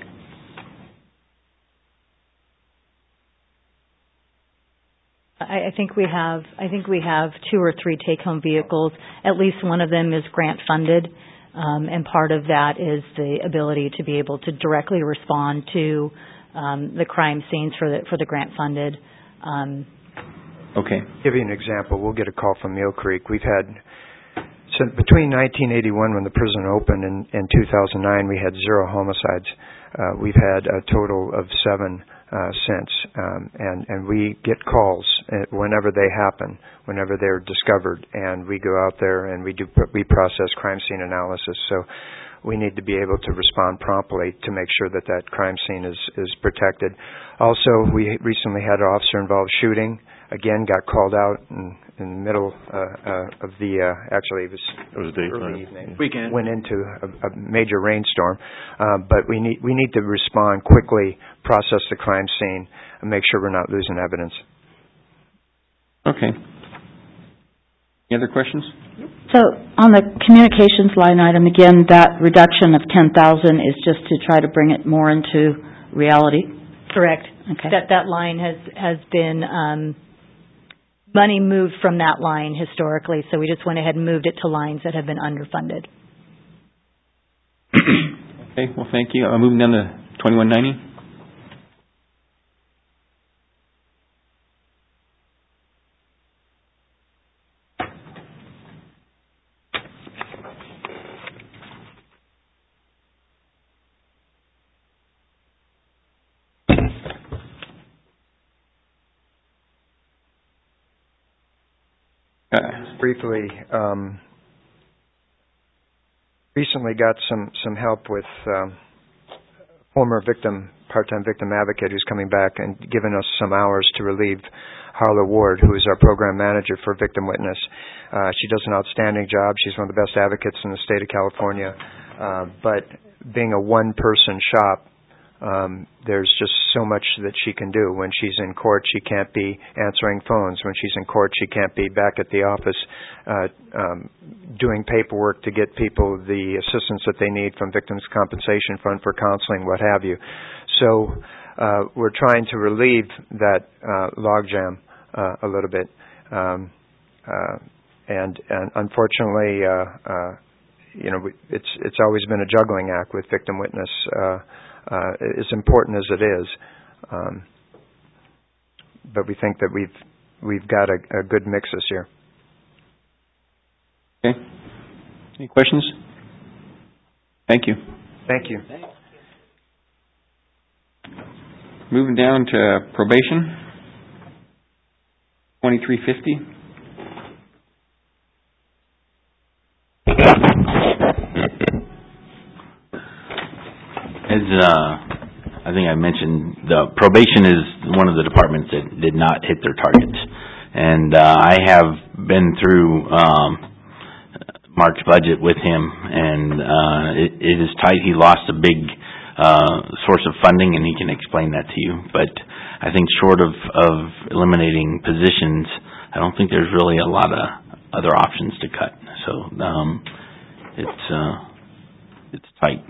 [SPEAKER 9] I, I think we have. I think we have two or three take-home vehicles. At least one of them is grant-funded, um, and part of that is the ability to be able to directly respond to um, the crime scenes for the for the grant-funded. Um,
[SPEAKER 1] Okay.
[SPEAKER 8] Give you an example. We'll get a call from Mill Creek. We've had, so between nineteen eighty-one when the prison opened and, and two thousand nine, we had zero homicides. Uh, we've had a total of seven uh, since, um, and, and we get calls whenever they happen, whenever they're discovered, and we go out there and we do we process crime scene analysis. So we need to be able to respond promptly to make sure that that crime scene is, is protected. Also, we recently had an officer-involved shooting. Again, got called out in, in the middle uh, uh, of the, uh, actually it was,
[SPEAKER 7] It was daytime.
[SPEAKER 8] early evening.
[SPEAKER 6] Weekend.
[SPEAKER 8] Went into a, a major rainstorm. Uh, but we need, we need to respond quickly, process the crime scene, and make sure we're not losing evidence.
[SPEAKER 1] Okay. Any other questions?
[SPEAKER 5] So on the communications line item, again, that reduction of ten thousand is just to try to bring it more into reality?
[SPEAKER 9] correct.
[SPEAKER 5] Okay.
[SPEAKER 9] That that line has has been um, money moved from that line historically, so we just went ahead and moved it to lines that have been underfunded.
[SPEAKER 1] Okay, well, thank you. Uh, moving down to twenty-one ninety. Uh,
[SPEAKER 8] Briefly, um, recently got some, some help with um, former victim, part-time victim advocate who's coming back and giving us some hours to relieve Harla Ward, who is our program manager for Victim Witness. Uh, she does an outstanding job. She's one of the best advocates in the state of California. Uh, but being a one-person shop, Um, there's just so much that she can do. When she's in court, she can't be answering phones. When she's in court, she can't be back at the office uh, um, doing paperwork to get people the assistance that they need from Victims' Compensation Fund for counseling, what have you. So uh, we're trying to relieve that uh, logjam uh, a little bit. Um, uh, and, and unfortunately, uh, uh, you know, it's it's always been a juggling act with victim witness. Uh, Uh, as important as it is, um, but we think that we've we've got a, a good mix this year.
[SPEAKER 1] Okay. Any questions? Thank you.
[SPEAKER 8] Thank you.
[SPEAKER 1] Moving down to probation, twenty-three fifty.
[SPEAKER 2] As uh, I think I mentioned, the probation is one of the departments that did not hit their targets. And uh, I have been through um, Mark's budget with him, and uh, it, it is tight. He lost a big uh, source of funding, and he can explain that to you. But I think short of, of eliminating positions, I don't think there's really a lot of other options to cut. So um, it's uh, it's tight.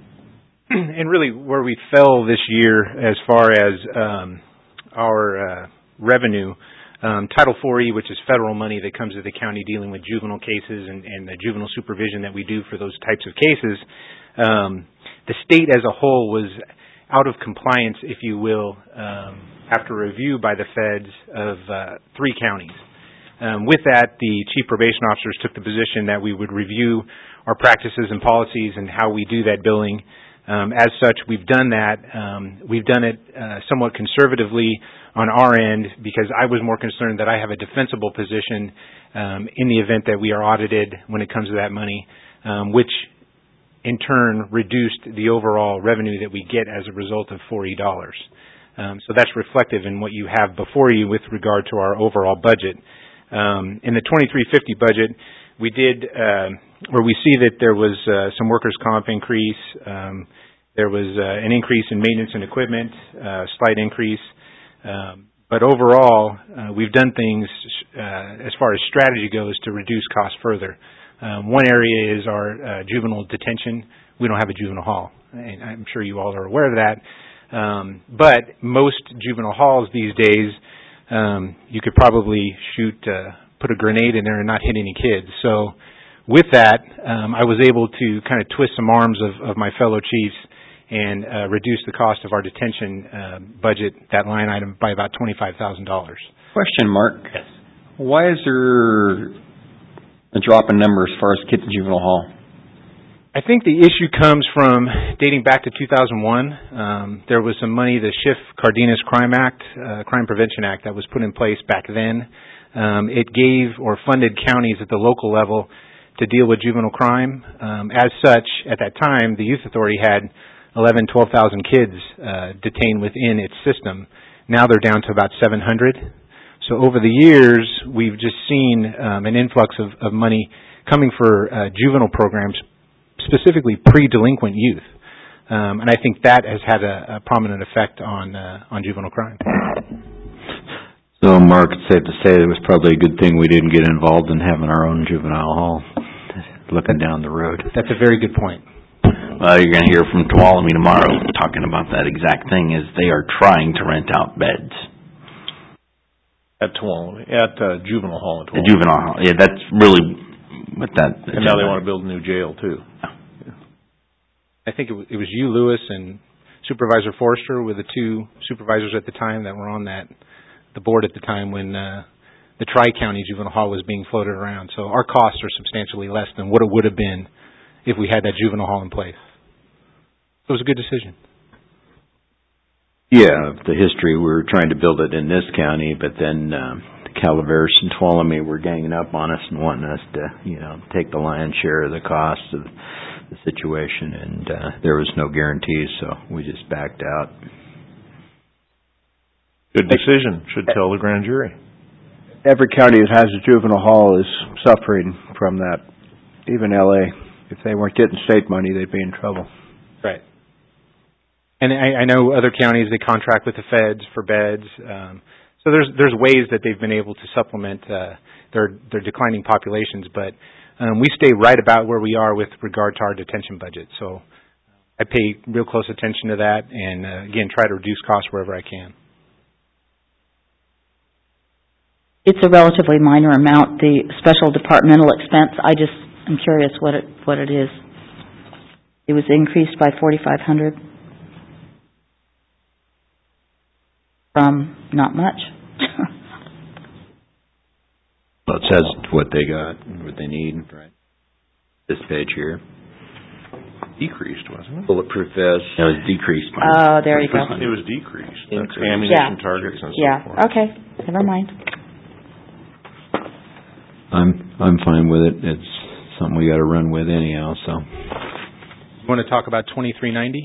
[SPEAKER 10] And really where we fell this year as far as um, our uh, revenue, um, Title four E, which is federal money that comes to the county dealing with juvenile cases and, and the juvenile supervision that we do for those types of cases, um, the state as a whole was out of compliance, if you will, um, after review by the feds of uh, three counties. Um, with that, the chief probation officers took the position that we would review our practices and policies and how we do that billing. Um, as such, we've done that. Um, we've done it uh, somewhat conservatively on our end because I was more concerned that I have a defensible position um, in the event that we are audited when it comes to that money, um, which in turn reduced the overall revenue that we get as a result of four E dollars. Um, so that's reflective in what you have before you with regard to our overall budget. Um, in the twenty-three fifty budget, we did, uh, where we see that there was uh, some workers' comp increase, um, there was uh, an increase in maintenance and equipment, uh, slight increase. Um, but overall, uh, we've done things uh, as far as strategy goes to reduce costs further. Um, one area is our uh, juvenile detention. We don't have a juvenile hall, and I'm sure you all are aware of that. Um, but most juvenile halls these days, um, you could probably shoot, uh, put a grenade in there and not hit any kids. So with that, um, I was able to kind of twist some arms of, of my fellow chiefs and uh, reduce the cost of our detention uh, budget, that line item, by about twenty-five thousand dollars.
[SPEAKER 1] Question, Mark.
[SPEAKER 10] Yes.
[SPEAKER 1] Why is there a drop in number as far as kids in juvenile hall?
[SPEAKER 10] I think the issue comes from dating back to two thousand one. Um, there was some money, the Schiff Cardenas Crime Act, uh, Crime Prevention Act, that was put in place back then. Um, it gave or funded counties at the local level to deal with juvenile crime. Um, as such, at that time, the Youth Authority had eleven, twelve thousand kids uh, detained within its system. Now they're down to about seven hundred. So over the years, we've just seen um, an influx of, of money coming for uh, juvenile programs, specifically pre-delinquent youth. Um, and I think that has had a, a prominent effect on uh, on juvenile crime.
[SPEAKER 6] So, Mark, it's safe to say it was probably a good thing we didn't get involved in having our own juvenile hall, looking down the road.
[SPEAKER 10] That's a very good point.
[SPEAKER 2] Well, you're going to hear from Tuolumne tomorrow talking about that exact thing, is they are trying to rent out beds.
[SPEAKER 7] At Tuolumne, at uh, juvenile hall at
[SPEAKER 2] The
[SPEAKER 7] Tuolumne.
[SPEAKER 2] juvenile hall, yeah, that's really what that...
[SPEAKER 7] And now they want to build a new jail, too.
[SPEAKER 10] I think it, w- it was you, Lewis, and Supervisor Forrester were the two supervisors at the time that were on that, the board at the time when uh, the Tri-County Juvenile Hall was being floated around. So our costs are substantially less than what it would have been if we had that juvenile hall in place. So it was a good decision.
[SPEAKER 6] Yeah, the history, we were trying to build it in this county, but then um, Calaveras and Tuolumne were ganging up on us and wanting us to, you know, take the lion's share of the cost of the situation, and uh, there was no guarantees, so we just backed out.
[SPEAKER 7] Good decision. Should tell the grand jury.
[SPEAKER 4] Every county that has a juvenile hall is suffering from that. Even L A. If they weren't getting state money, they'd be in trouble.
[SPEAKER 10] Right. And I, I know other counties, they contract with the feds for beds. Um, so there's there's ways that they've been able to supplement uh, their their declining populations, but um, we stay right about where we are with regard to our detention budget. So I pay real close attention to that, and uh, again, try to reduce costs wherever I can.
[SPEAKER 5] It's a relatively minor amount, the special departmental expense. I just am curious what it what it is. It was increased by forty-five hundred from not much.
[SPEAKER 6] Well, it says what they got, what they need, right? This page here.
[SPEAKER 7] Decreased, wasn't it?
[SPEAKER 6] Bulletproof vest. It was decreased by.
[SPEAKER 5] Oh, there you go.
[SPEAKER 7] It was decreased. That's
[SPEAKER 6] Increased.
[SPEAKER 7] ammunition
[SPEAKER 5] Yeah.
[SPEAKER 7] targets and so
[SPEAKER 5] Yeah,
[SPEAKER 7] forth.
[SPEAKER 5] okay, never mind.
[SPEAKER 6] I'm I'm fine with it. It's something we got to run with anyhow. So.
[SPEAKER 10] You want to talk about twenty-three ninety?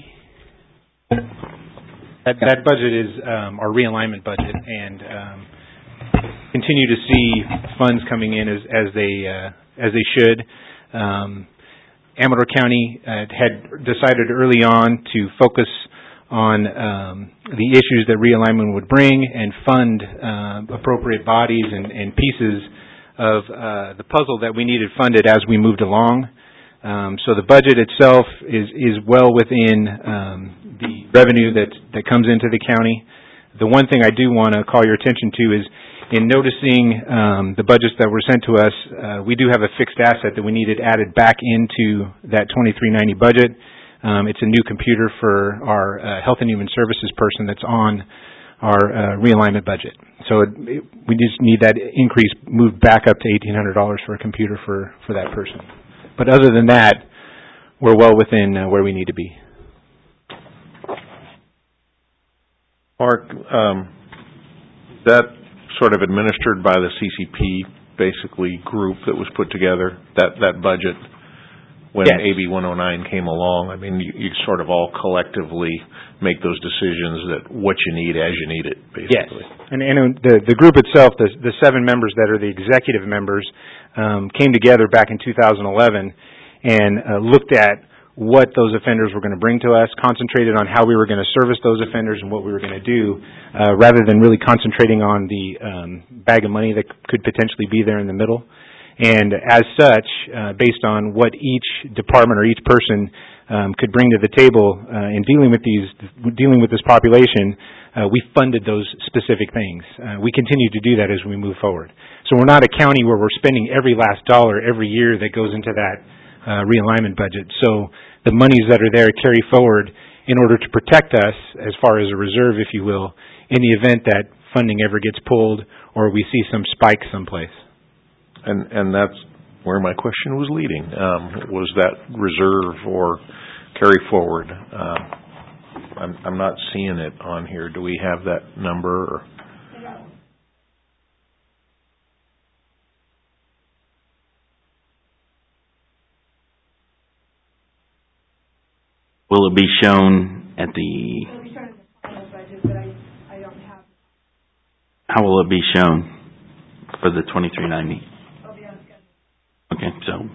[SPEAKER 10] That that budget is um, our realignment budget, and um, continue to see funds coming in as as they uh, as they should. Um, Amador County uh, had decided early on to focus on um, the issues that realignment would bring and fund uh, appropriate bodies and, and pieces of uh, the puzzle that we needed funded as we moved along. Um, so the budget itself is is well within um, the revenue that that comes into the county. The one thing I do want to call your attention to is, in noticing um, the budgets that were sent to us, uh, we do have a fixed asset that we needed added back into that twenty-three ninety budget. Um, it's a new computer for our uh, Health and Human Services person that's on our uh, realignment budget. So it, it, we just need that increase moved back up to eighteen hundred dollars for a computer for, for that person. But other than that, we're well within uh, where we need to be.
[SPEAKER 7] Mark, um, is that sort of administered by the C C P, basically, group that was put together, that, that budget, when
[SPEAKER 10] Yes.
[SPEAKER 7] A B one oh nine came along? I mean, you, you sort of all collectively make those decisions that what you need as you need it, basically.
[SPEAKER 10] Yes, and, and the, the group itself, the, the seven members that are the executive members, um, came together back in two thousand eleven and uh, looked at what those offenders were going to bring to us, concentrated on how we were going to service those offenders and what we were going to do, uh, rather than really concentrating on the um, bag of money that could potentially be there in the middle. And as such, uh, based on what each department or each person um, could bring to the table uh, in dealing with these, dealing with this population, uh, we funded those specific things. Uh, we continue to do that as we move forward. So we're not a county where we're spending every last dollar every year that goes into that uh, realignment budget. So the monies that are there carry forward in order to protect us as far as a reserve, if you will, in the event that funding ever gets pulled or we see some spike someplace.
[SPEAKER 7] And and that's where my question was leading, um, was that reserve or carry forward. Uh, I'm, I'm not seeing it on here. Do we have that number? Or?
[SPEAKER 2] Will it be shown at the...
[SPEAKER 11] It'll be shown in the final budget, but I, I don't have...
[SPEAKER 2] How will it be shown for the twenty-three ninety?
[SPEAKER 11] It'll be on schedule.
[SPEAKER 2] Okay, so...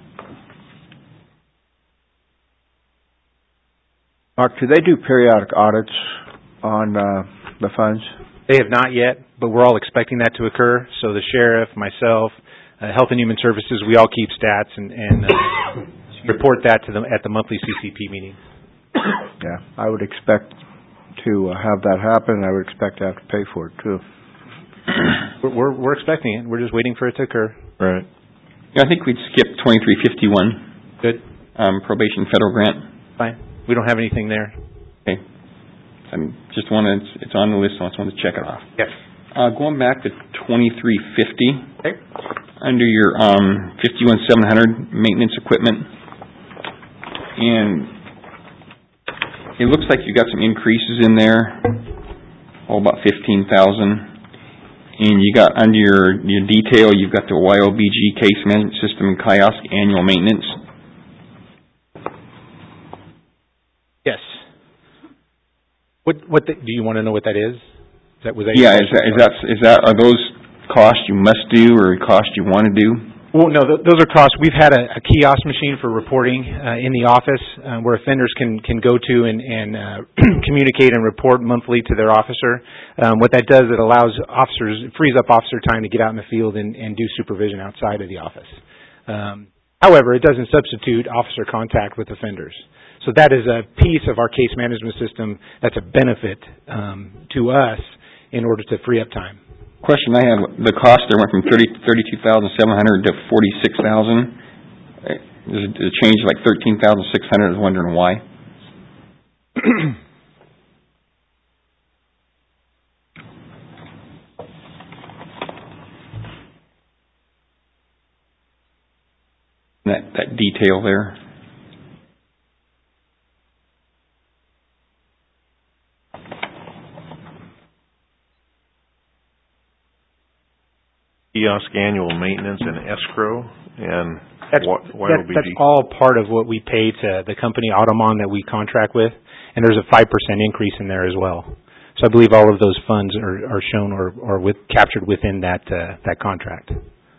[SPEAKER 4] Mark, do they do periodic audits on uh, the funds?
[SPEAKER 10] They have not yet, but we're all expecting that to occur. So the sheriff, myself, uh, Health and Human Services, we all keep stats and, and uh, report that to them at the monthly C C P meeting.
[SPEAKER 4] Yeah, I would expect to uh, have that happen. I would expect to have to pay for it, too.
[SPEAKER 10] We're, we're, we're expecting it. We're just waiting for it to occur.
[SPEAKER 7] Right.
[SPEAKER 1] Yeah, I think we'd skip twenty-three fifty-one,
[SPEAKER 10] Good.
[SPEAKER 1] um, probation federal grant.
[SPEAKER 10] Fine. We don't have anything there.
[SPEAKER 1] Okay. I mean, just wanted, it's, it's on the list, so I just wanted to check it off.
[SPEAKER 10] Yes.
[SPEAKER 1] Uh, going back to twenty-three fifty,
[SPEAKER 10] Okay.
[SPEAKER 1] under your, um, fifty-one seven hundred maintenance equipment, and it looks like you got some increases in there, oh, about fifteen thousand. And you got under your, your detail, you've got the Y O B G case management system and kiosk annual maintenance.
[SPEAKER 10] Yes. What, what, the, do you want to know what that is? Is that, was that
[SPEAKER 1] Yeah,
[SPEAKER 10] your
[SPEAKER 1] is that,
[SPEAKER 10] question?
[SPEAKER 1] is that, is that, are those costs you must do or costs you want to do?
[SPEAKER 10] Well, no, th- those are costs. We've had a, a kiosk machine for reporting uh, in the office uh, where offenders can, can go to and, and uh, communicate and report monthly to their officer. Um, what that does, it allows officers, it frees up officer time to get out in the field and, and do supervision outside of the office. Um, however, it doesn't substitute officer contact with offenders. So that is a piece of our case management system that's a benefit um, to us in order to free up time.
[SPEAKER 1] Question I had, the cost there went from thirty thirty-two thousand seven hundred to forty-six thousand. There's a change of like thirteen thousand six hundred. I was wondering why. that that detail there.
[SPEAKER 7] Kiosk annual maintenance and escrow, and
[SPEAKER 10] That's,
[SPEAKER 7] Y O B G.
[SPEAKER 10] that, that's all part of what we pay to the company Automon that we contract with, and there's a five percent increase in there as well. So I believe all of those funds are, are shown or, or with, captured within that uh, that contract.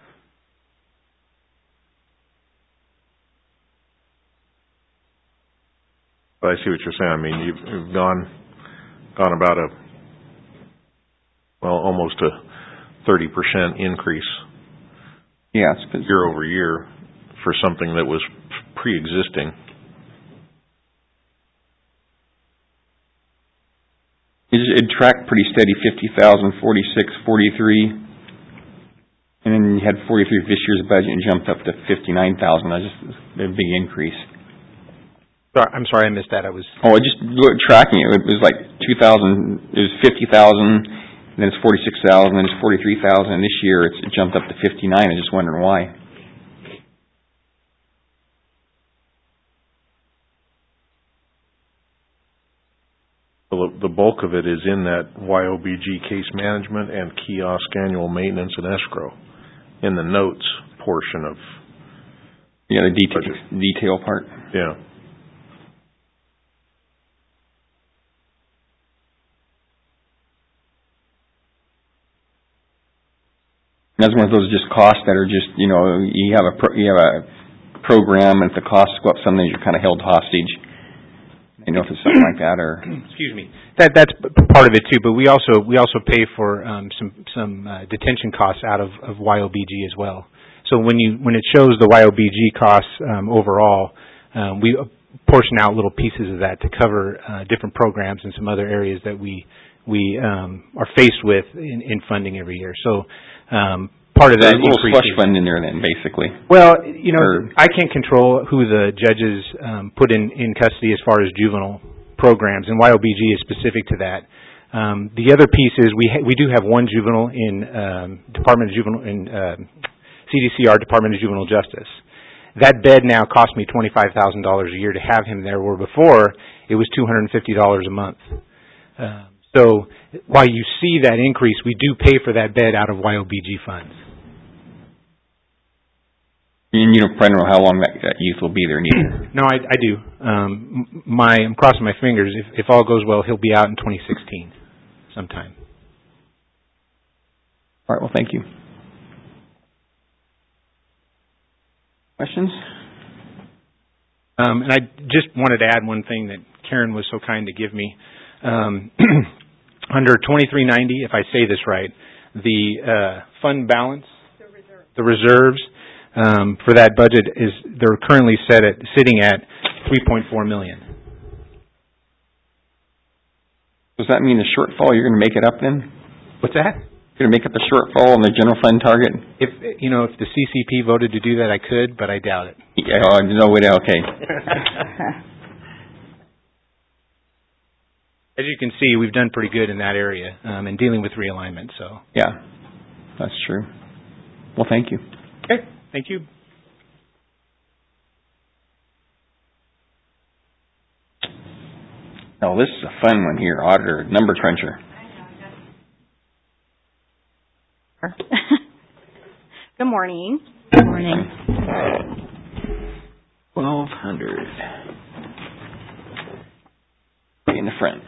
[SPEAKER 7] I see what you're saying. I mean, you've, you've gone gone about a well, almost a thirty percent increase.
[SPEAKER 1] Yes,
[SPEAKER 7] year over year for something that was pre-existing.
[SPEAKER 1] It tracked pretty steady, fifty thousand, forty-six, forty-three, and then you had forty-three for this year's budget and jumped up to fifty-nine thousand. That's just a big increase.
[SPEAKER 10] Sorry, I'm sorry I missed that. I was...
[SPEAKER 1] Oh, I just tracking it. It was like two thousand, it was fifty thousand, then it's forty-six thousand, then it's forty-three thousand, and this year it's, it jumped up to fifty-nine. I'm just wondering why.
[SPEAKER 7] The bulk of it is in that Y O B G case management and kiosk annual maintenance and escrow in the notes portion of...
[SPEAKER 1] Yeah, the detail, detail part.
[SPEAKER 7] Yeah.
[SPEAKER 1] That's one of those just costs that are just, you know, you have a pro, you have a program, and if the costs go up, sometimes you're kind of held hostage. You know, if it's something like that, or
[SPEAKER 10] excuse me, that that's part of it too. But we also we also pay for um, some some uh, detention costs out of, of Y O B G as well. So when you when it shows the Y O B G costs um, overall, um, we portion out little pieces of that to cover uh, different programs and some other areas that we we um, are faced with in, in funding every year. So. Um, Part of that
[SPEAKER 1] There's a little
[SPEAKER 10] increases.
[SPEAKER 1] slush fund in there then, basically.
[SPEAKER 10] Well, you know,
[SPEAKER 1] or,
[SPEAKER 10] I can't control who the judges um, put in, in custody as far as juvenile programs, and Y O B G is specific to that. Um, the other piece is we ha- we do have one juvenile in um, Department of Juvenile in uh, C D C R, Department of Juvenile Justice. That bed now costs me twenty-five thousand dollars a year to have him there, where before it was two hundred fifty dollars a month. Uh, so while you see that increase, we do pay for that bed out of Y O B G funds.
[SPEAKER 1] And you don't probably know how long that, that youth will be there, neither.
[SPEAKER 10] No, I, I do. Um, my, I'm crossing my fingers. If, if all goes well, he'll be out in twenty sixteen sometime.
[SPEAKER 1] All right, well, thank you. Questions?
[SPEAKER 10] Um, and I just wanted to add one thing that Karen was so kind to give me. Um, under twenty-three ninety, if I say this right, the uh, fund balance, the, reserve. the reserves, Um, for that budget is they're currently set at sitting at three point four million.
[SPEAKER 1] Does that mean the shortfall you're going to make it up then?
[SPEAKER 10] What's that?
[SPEAKER 1] You're going to make up the shortfall on the general fund target?
[SPEAKER 10] If you know, if the C C P voted to do that, I could, but I doubt it.
[SPEAKER 1] Yeah, oh, no way. Okay.
[SPEAKER 10] As you can see, we've done pretty good in that area um, in dealing with realignment. So
[SPEAKER 1] yeah, that's true. Well, thank you.
[SPEAKER 10] Okay. Thank you.
[SPEAKER 1] Oh, this is a fun one here. Auditor, number cruncher.
[SPEAKER 12] Good morning.
[SPEAKER 5] Good morning.
[SPEAKER 1] Twelve hundred. In the front.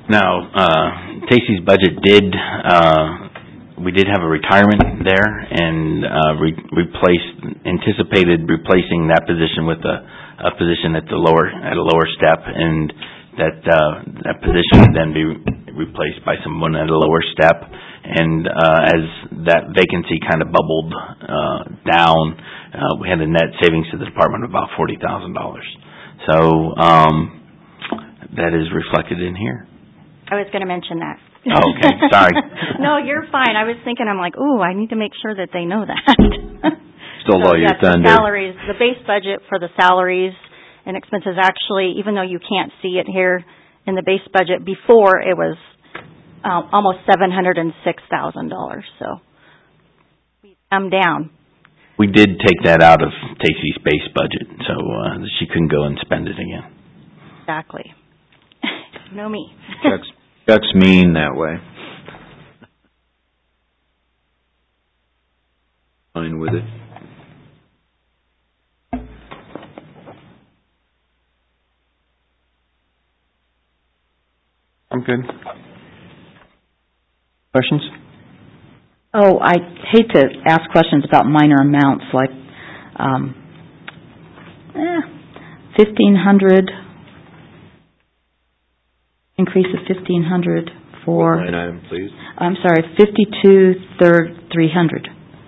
[SPEAKER 2] Now, uh, Tacey's budget did, uh, we did have a retirement there and, uh, re- replaced, anticipated replacing that position with a, a position at the lower, at a lower step, and that, uh, that position would then be replaced by someone at a lower step. And, uh, as that vacancy kind of bubbled, uh, down, uh, we had a net savings to the department of about forty thousand dollars. So, um, that is reflected in here.
[SPEAKER 12] I was going to mention that.
[SPEAKER 2] Oh, okay. Sorry.
[SPEAKER 12] No, you're fine. I was thinking, I'm like, ooh, I need to make sure that they know that.
[SPEAKER 6] Stole all
[SPEAKER 12] so,
[SPEAKER 6] your
[SPEAKER 12] yes, the
[SPEAKER 6] thunder.
[SPEAKER 12] salaries, the base budget for the salaries and expenses actually, even though you can't see it here in the base budget, before it was uh, almost seven hundred six thousand dollars. So I'm down.
[SPEAKER 2] We did take that out of Tacey's base budget, so uh, she couldn't go and spend it again.
[SPEAKER 12] Exactly. Know me.
[SPEAKER 6] Chuck's, Chuck's mean that way. Fine with it.
[SPEAKER 1] I'm good. Questions?
[SPEAKER 5] Oh, I hate to ask questions about minor amounts like um, eh, fifteen hundred, increase of fifteen hundred for.
[SPEAKER 6] Line item, please.
[SPEAKER 5] I'm sorry, fifty-two third three hundred.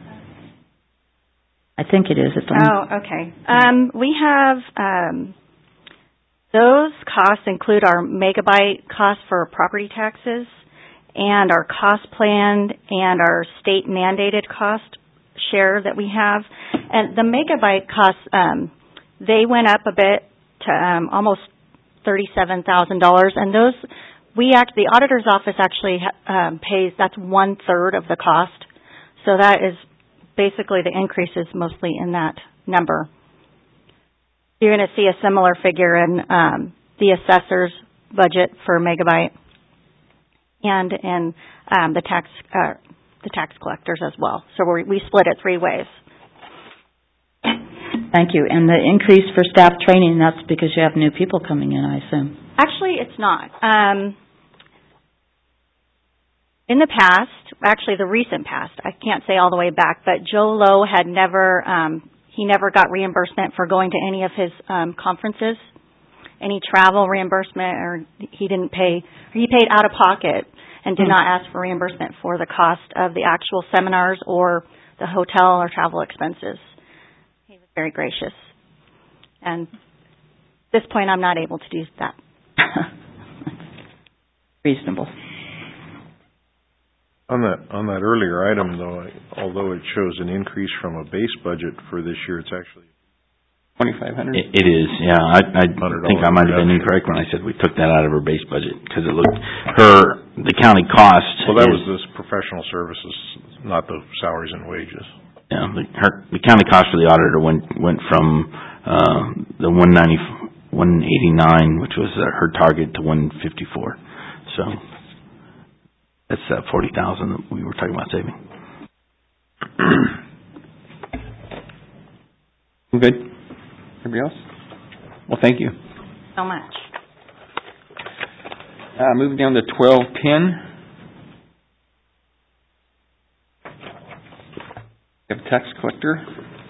[SPEAKER 5] I think it is. It's on.
[SPEAKER 12] Oh, okay. Um, we have um, those costs include our megabyte cost for property taxes, and our cost plan and our state mandated cost share that we have. And the megabyte costs, um, they went up a bit to um, almost thirty-seven thousand dollars. And those, we act, the auditor's office actually um, pays, that's one third of the cost. So that is basically the increase is mostly in that number. You're going to see a similar figure in um, the assessor's budget for megabyte, and in um, the tax uh, the tax collectors as well. So we we split it three ways.
[SPEAKER 5] Thank you. And the increase for staff training, that's because you have new people coming in, I assume.
[SPEAKER 12] Actually, it's not. Um, in the past, actually the recent past, I can't say all the way back, but Joe Lowe had never, um, he never got reimbursement for going to any of his um, conferences, any travel reimbursement, or he didn't pay, he paid out of pocket and did mm. not ask for reimbursement for the cost of the actual seminars or the hotel or travel expenses. He was very gracious. And at this point, I'm not able to do that.
[SPEAKER 5] Reasonable.
[SPEAKER 7] On that, on that earlier item, though, I- although it shows an increase from a base budget for this year, it's actually
[SPEAKER 1] twenty-five hundred?
[SPEAKER 2] It, it is, yeah. I, I think I might have been incorrect when I said we took that out of her base budget, because it looked, her, the county cost.
[SPEAKER 7] Well, that
[SPEAKER 2] is,
[SPEAKER 7] was this professional services, not the salaries and wages.
[SPEAKER 2] Yeah, the, her, the county cost for the auditor went, went from, uh, the one ninety, one eighty-nine, which was uh, her target, to one fifty-four. So, that's uh, forty thousand that we were talking about saving.
[SPEAKER 1] Good. Everybody else? Well, thank you.
[SPEAKER 12] So much.
[SPEAKER 1] Uh, moving down to twelve ten. We have a tax collector.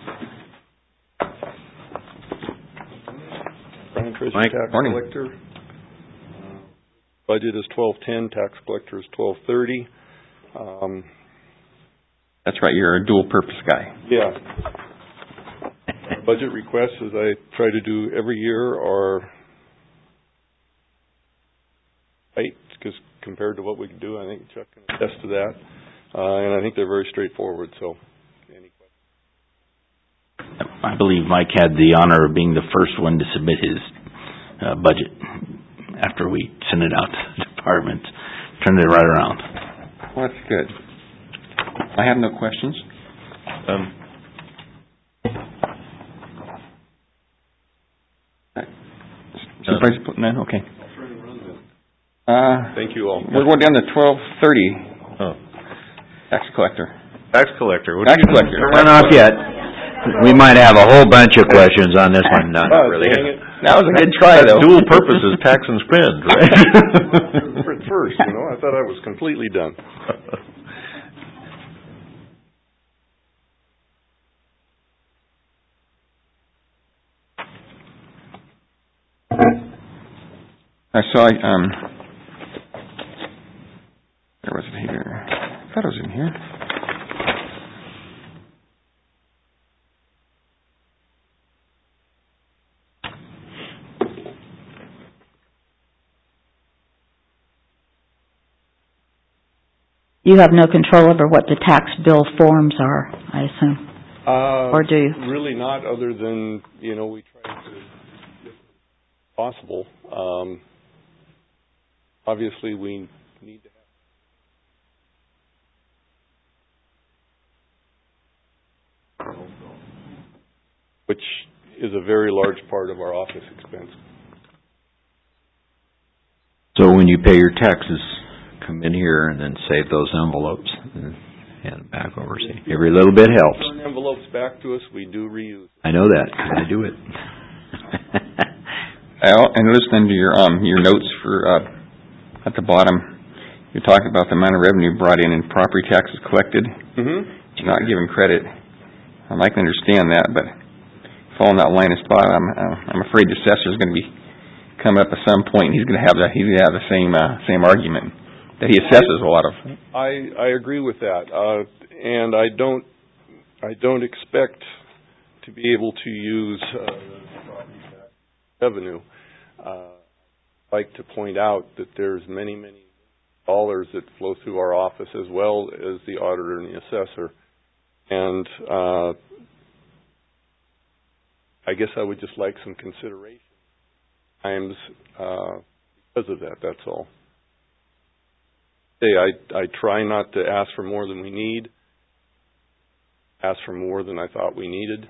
[SPEAKER 3] Brian Christian,
[SPEAKER 1] Mike,
[SPEAKER 3] tax
[SPEAKER 1] morning.
[SPEAKER 3] collector. Uh, budget is twelve ten. Tax collector is twelve thirty. Um,
[SPEAKER 1] That's right. You're a dual-purpose guy.
[SPEAKER 3] yeah. Budget requests, as I try to do every year, are tight, because compared to what we can do, I think Chuck can attest to that. Uh, and I think they're very straightforward. So, any questions?
[SPEAKER 2] I believe Mike had the honor of being the first one to submit his uh, budget after we sent it out to the department. Turned it right around.
[SPEAKER 1] Well, that's good. I have no questions.
[SPEAKER 7] Um,
[SPEAKER 1] Supervisor, no, okay. Uh,
[SPEAKER 3] Thank you all.
[SPEAKER 1] we're going down to twelve thirty.
[SPEAKER 7] oh.
[SPEAKER 1] Tax collector.
[SPEAKER 7] Tax collector. What
[SPEAKER 1] Tax collector.
[SPEAKER 6] Don't run off yet. We might have a whole bunch of questions on this one. Not
[SPEAKER 3] Oh,
[SPEAKER 6] really.
[SPEAKER 3] dang it.
[SPEAKER 1] That was a good try, though.
[SPEAKER 7] Dual purposes, tax and spend, right?
[SPEAKER 3] For it first, you know, I thought I was completely done.
[SPEAKER 1] I saw, um, where was it here? I thought it was in here.
[SPEAKER 5] You have no control over what the tax bill forms are, I assume,
[SPEAKER 3] Uh,
[SPEAKER 5] or do you?
[SPEAKER 3] Really not, other than, you know, we try to, if possible. Um, obviously, we need to have, which is a very large part of our office expense.
[SPEAKER 6] So when you pay your taxes, come in here and then save those envelopes and hand them back over. See, every little bit helps.
[SPEAKER 3] Turn envelopes back to us, we do reuse.
[SPEAKER 6] I know that. I do it.
[SPEAKER 1] I noticed under your um your notes for uh, at the bottom, you're talking about the amount of revenue brought in and property taxes collected.
[SPEAKER 3] Mm-hmm.
[SPEAKER 1] You're not giving credit. Um, I can understand that, but following that line of thought, I'm I'm afraid the assessor's going to be coming up at some point. And he's going to have the he's going to have the same uh, same argument that he assesses a lot of.
[SPEAKER 3] I I agree with that, uh, and I don't I don't expect to be able to use uh, property tax revenue. Uh, I'd like to point out that there's many many dollars that flow through our office, as well as the auditor and the assessor, and uh, I guess I would just like some consideration times uh, because of that. That's all. I, I try not to ask for more than we need, ask for more than I thought we needed.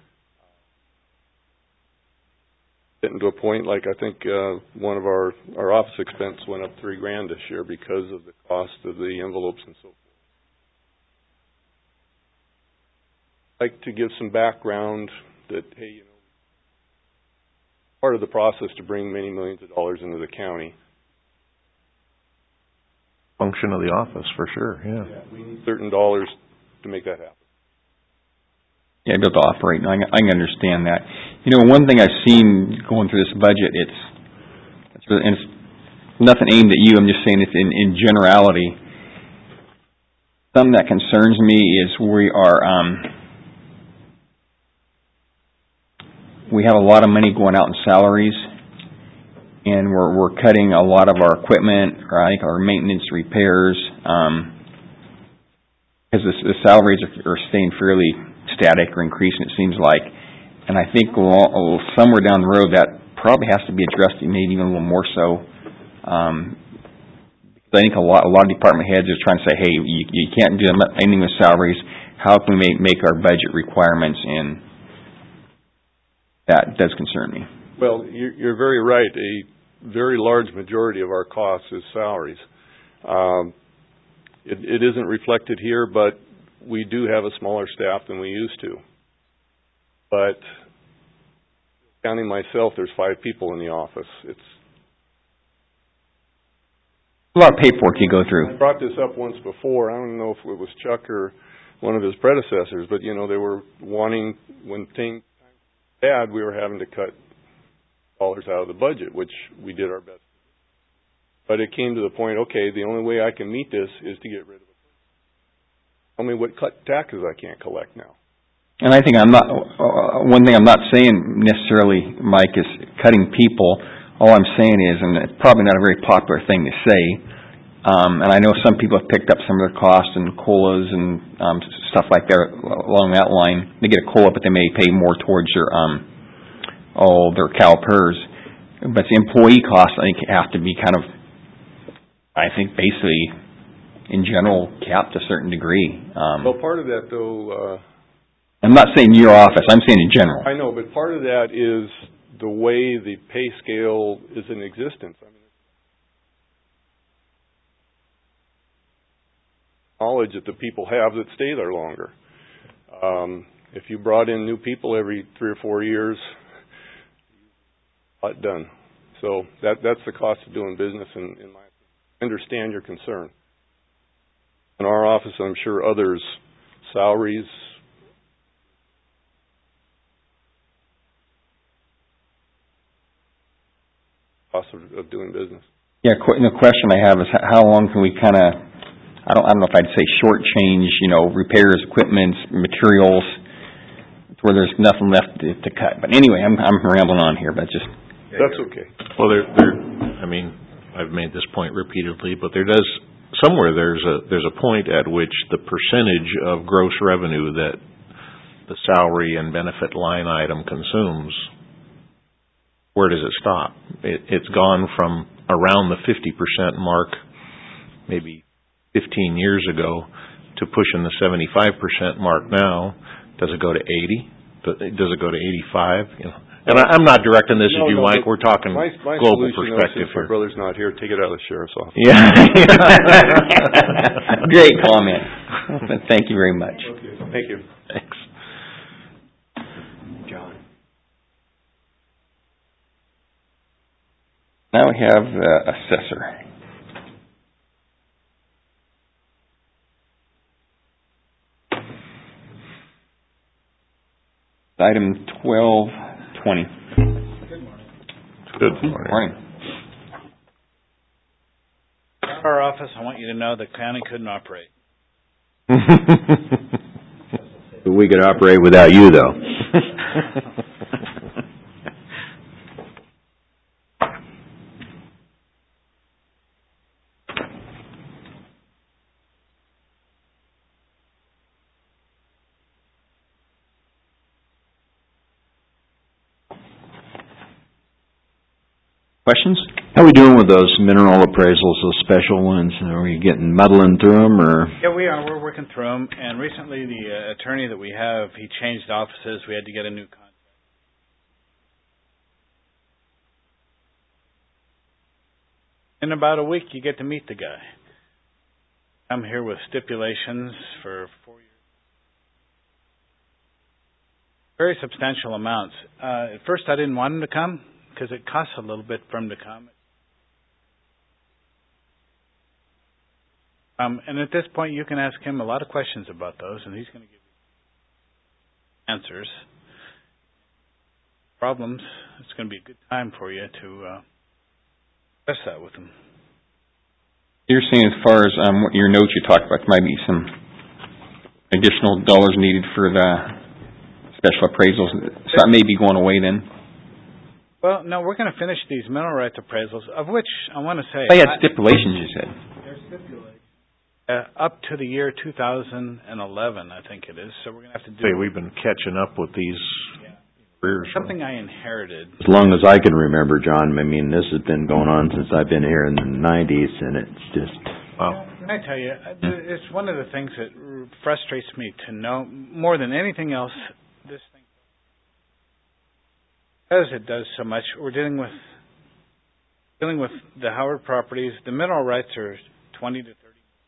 [SPEAKER 3] Getting to a point, like I think uh, one of our, our office expense went up three grand this year because of the cost of the envelopes and so forth. I'd like to give some background that, hey, you know, part of the process to bring many millions of dollars into the county.
[SPEAKER 7] Function of the office, for sure, yeah.
[SPEAKER 3] yeah. We need certain dollars to make that happen.
[SPEAKER 1] Yeah, be able to operate. I, I can understand that. You know, one thing I've seen going through this budget, it's, it's really, and it's nothing aimed at you. I'm just saying it's in, in generality. Something that concerns me is we are, um, we have a lot of money going out in salaries, and we're we're cutting a lot of our equipment, or I think our maintenance, repairs, um, because the, the salaries are, are staying fairly static or increasing, it seems like. And I think long, somewhere down the road that probably has to be addressed, maybe even a little more so. Um, I think a lot a lot of department heads are trying to say, hey, you, you can't do anything with salaries. How can we make, make our budget requirements? And that does concern me.
[SPEAKER 3] Well, you're, you're very right. A very large majority of our costs is salaries. Um, it, it isn't reflected here, but we do have a smaller staff than we used to. But counting myself, there's five people in the office. It's
[SPEAKER 1] a lot of paperwork you go through.
[SPEAKER 3] I brought this up once before. I don't know if it was Chuck or one of his predecessors, but, you know, they were wanting, when things bad, we were having to cut dollars out of the budget, which we did our best. But it came to the point, okay, the only way I can meet this is to get rid of it. Tell me what cut taxes I can't collect now.
[SPEAKER 1] And I think I'm not, uh, one thing I'm not saying necessarily, Mike, is cutting people. All I'm saying is, and it's probably not a very popular thing to say, um, and I know some people have picked up some of their costs and COLAs and um, stuff like that along that line. They get a COLA, but they may pay more towards their, um, all their CalPERS. But the employee costs, I think, have to be kind of, I think, basically, in general, capped to a certain degree. Um,
[SPEAKER 3] well, part of that, though... Uh
[SPEAKER 1] I'm not saying your office. I'm saying in general.
[SPEAKER 3] I know, but part of that is the way the pay scale is in existence. I mean, knowledge that the people have that stay there longer. Um, if you brought in new people every three or four years,
[SPEAKER 13] lot done. So that that's the cost of doing business, and in my I understand your concern. In our office, I'm sure others, salaries, cost of, of doing business.
[SPEAKER 1] Yeah, qu- the question I have is h- how long can we kind of, I don't, I don't know if I'd say shortchange, you know, repairs, equipment, materials, where there's nothing left to, to cut. But anyway, I'm I'm rambling on here, but just.
[SPEAKER 13] That's okay.
[SPEAKER 7] Well, there, there, I mean, I've made this point repeatedly, but there does, somewhere there's a, there's a point at which the percentage of gross revenue that the salary and benefit line item consumes, where does it stop? It, it's gone from around the fifty percent mark maybe fifteen years ago to pushing the seventy-five percent mark now. Does it go to eighty? Does it go to eighty-five? You know, and I, I'm not directing this
[SPEAKER 13] no,
[SPEAKER 7] at you,
[SPEAKER 13] no,
[SPEAKER 7] Mike. We're talking
[SPEAKER 13] my, my
[SPEAKER 7] global
[SPEAKER 13] solution,
[SPEAKER 7] perspective
[SPEAKER 13] though, since
[SPEAKER 7] here.
[SPEAKER 13] my brother's not here, take it out of the sheriff's office.
[SPEAKER 1] Yeah. Great comment. Thank you very much.
[SPEAKER 13] Okay. Thank you.
[SPEAKER 7] Thanks.
[SPEAKER 1] John. Now we have uh, assessor. Item twelve twenty.
[SPEAKER 7] Good morning. Good morning.
[SPEAKER 1] Morning.
[SPEAKER 14] Our office, I want you to know the county couldn't operate.
[SPEAKER 6] We could operate without you, though.
[SPEAKER 1] Questions?
[SPEAKER 6] How are we doing with those mineral appraisals, those special ones? Are we getting muddling through them, or?
[SPEAKER 14] Yeah, we are. We're working through them. And recently, the uh, attorney that we have, he changed offices. We had to get a new contract. In about a week, you get to meet the guy. I'm here with stipulations for four years. Very substantial amounts. Uh, at first, I didn't want him to come, because it costs a little bit for him to come. Um, and at this point, you can ask him a lot of questions about those, and he's going to give you answers. Problems, it's going to be a good time for you to uh, discuss that with him.
[SPEAKER 1] You're saying as far as um, what your notes you talked about, there might be some additional dollars needed for the special appraisals. So that may be going away then?
[SPEAKER 14] Well, no, we're going to finish these mineral rights appraisals, of which I want to say...
[SPEAKER 1] They had stipulations, you said.
[SPEAKER 14] They're stipulations. Uh, up to the year two thousand eleven, I think it is. So we're going to have to do...
[SPEAKER 7] Hey, we've been catching up with these
[SPEAKER 14] yeah.
[SPEAKER 7] careers.
[SPEAKER 14] Something I inherited.
[SPEAKER 6] As long as I can remember, John, I mean, this has been going on since I've been here in the nineties, and it's just...
[SPEAKER 7] Wow.
[SPEAKER 14] Can I tell you, it's one of the things that frustrates me to know, more than anything else, this thing, because it does so much. We're dealing with dealing with the Howard properties. The mineral rights are twenty to thirty.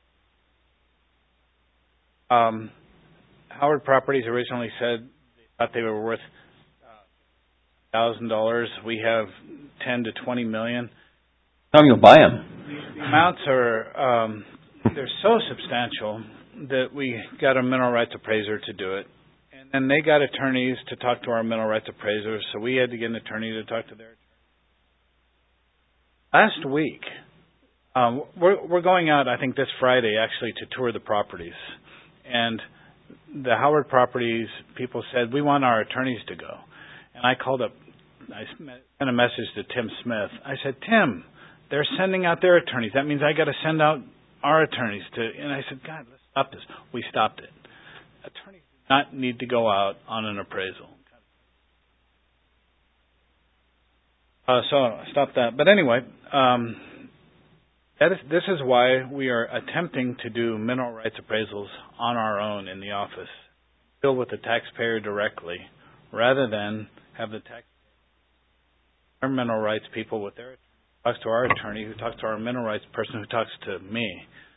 [SPEAKER 14] Um, Howard properties originally said they thought they were worth uh, thousand dollars. We have ten to twenty million.
[SPEAKER 1] How do you buy them?
[SPEAKER 14] The amounts are um, they're so substantial that we got a mineral rights appraiser to do it. And they got attorneys to talk to our mineral rights appraisers, so we had to get an attorney to talk to their attorney. Last week, um, we're, we're going out, I think, this Friday, actually, to tour the properties. And the Howard properties people said, we want our attorneys to go. And I called up, I sent a message to Tim Smith. I said, Tim, they're sending out their attorneys. That means I got to send out our attorneys to, and I said, God, let's stop this. We stopped it. Attorneys not need to go out on an appraisal. Uh, so stop that. But anyway, um, that is, this is why we are attempting to do mineral rights appraisals on our own in the office, deal with the taxpayer directly, rather than have the taxpayer, our mineral rights people with their attorney, talks to our attorney, who talks to our mineral rights person, who talks to me.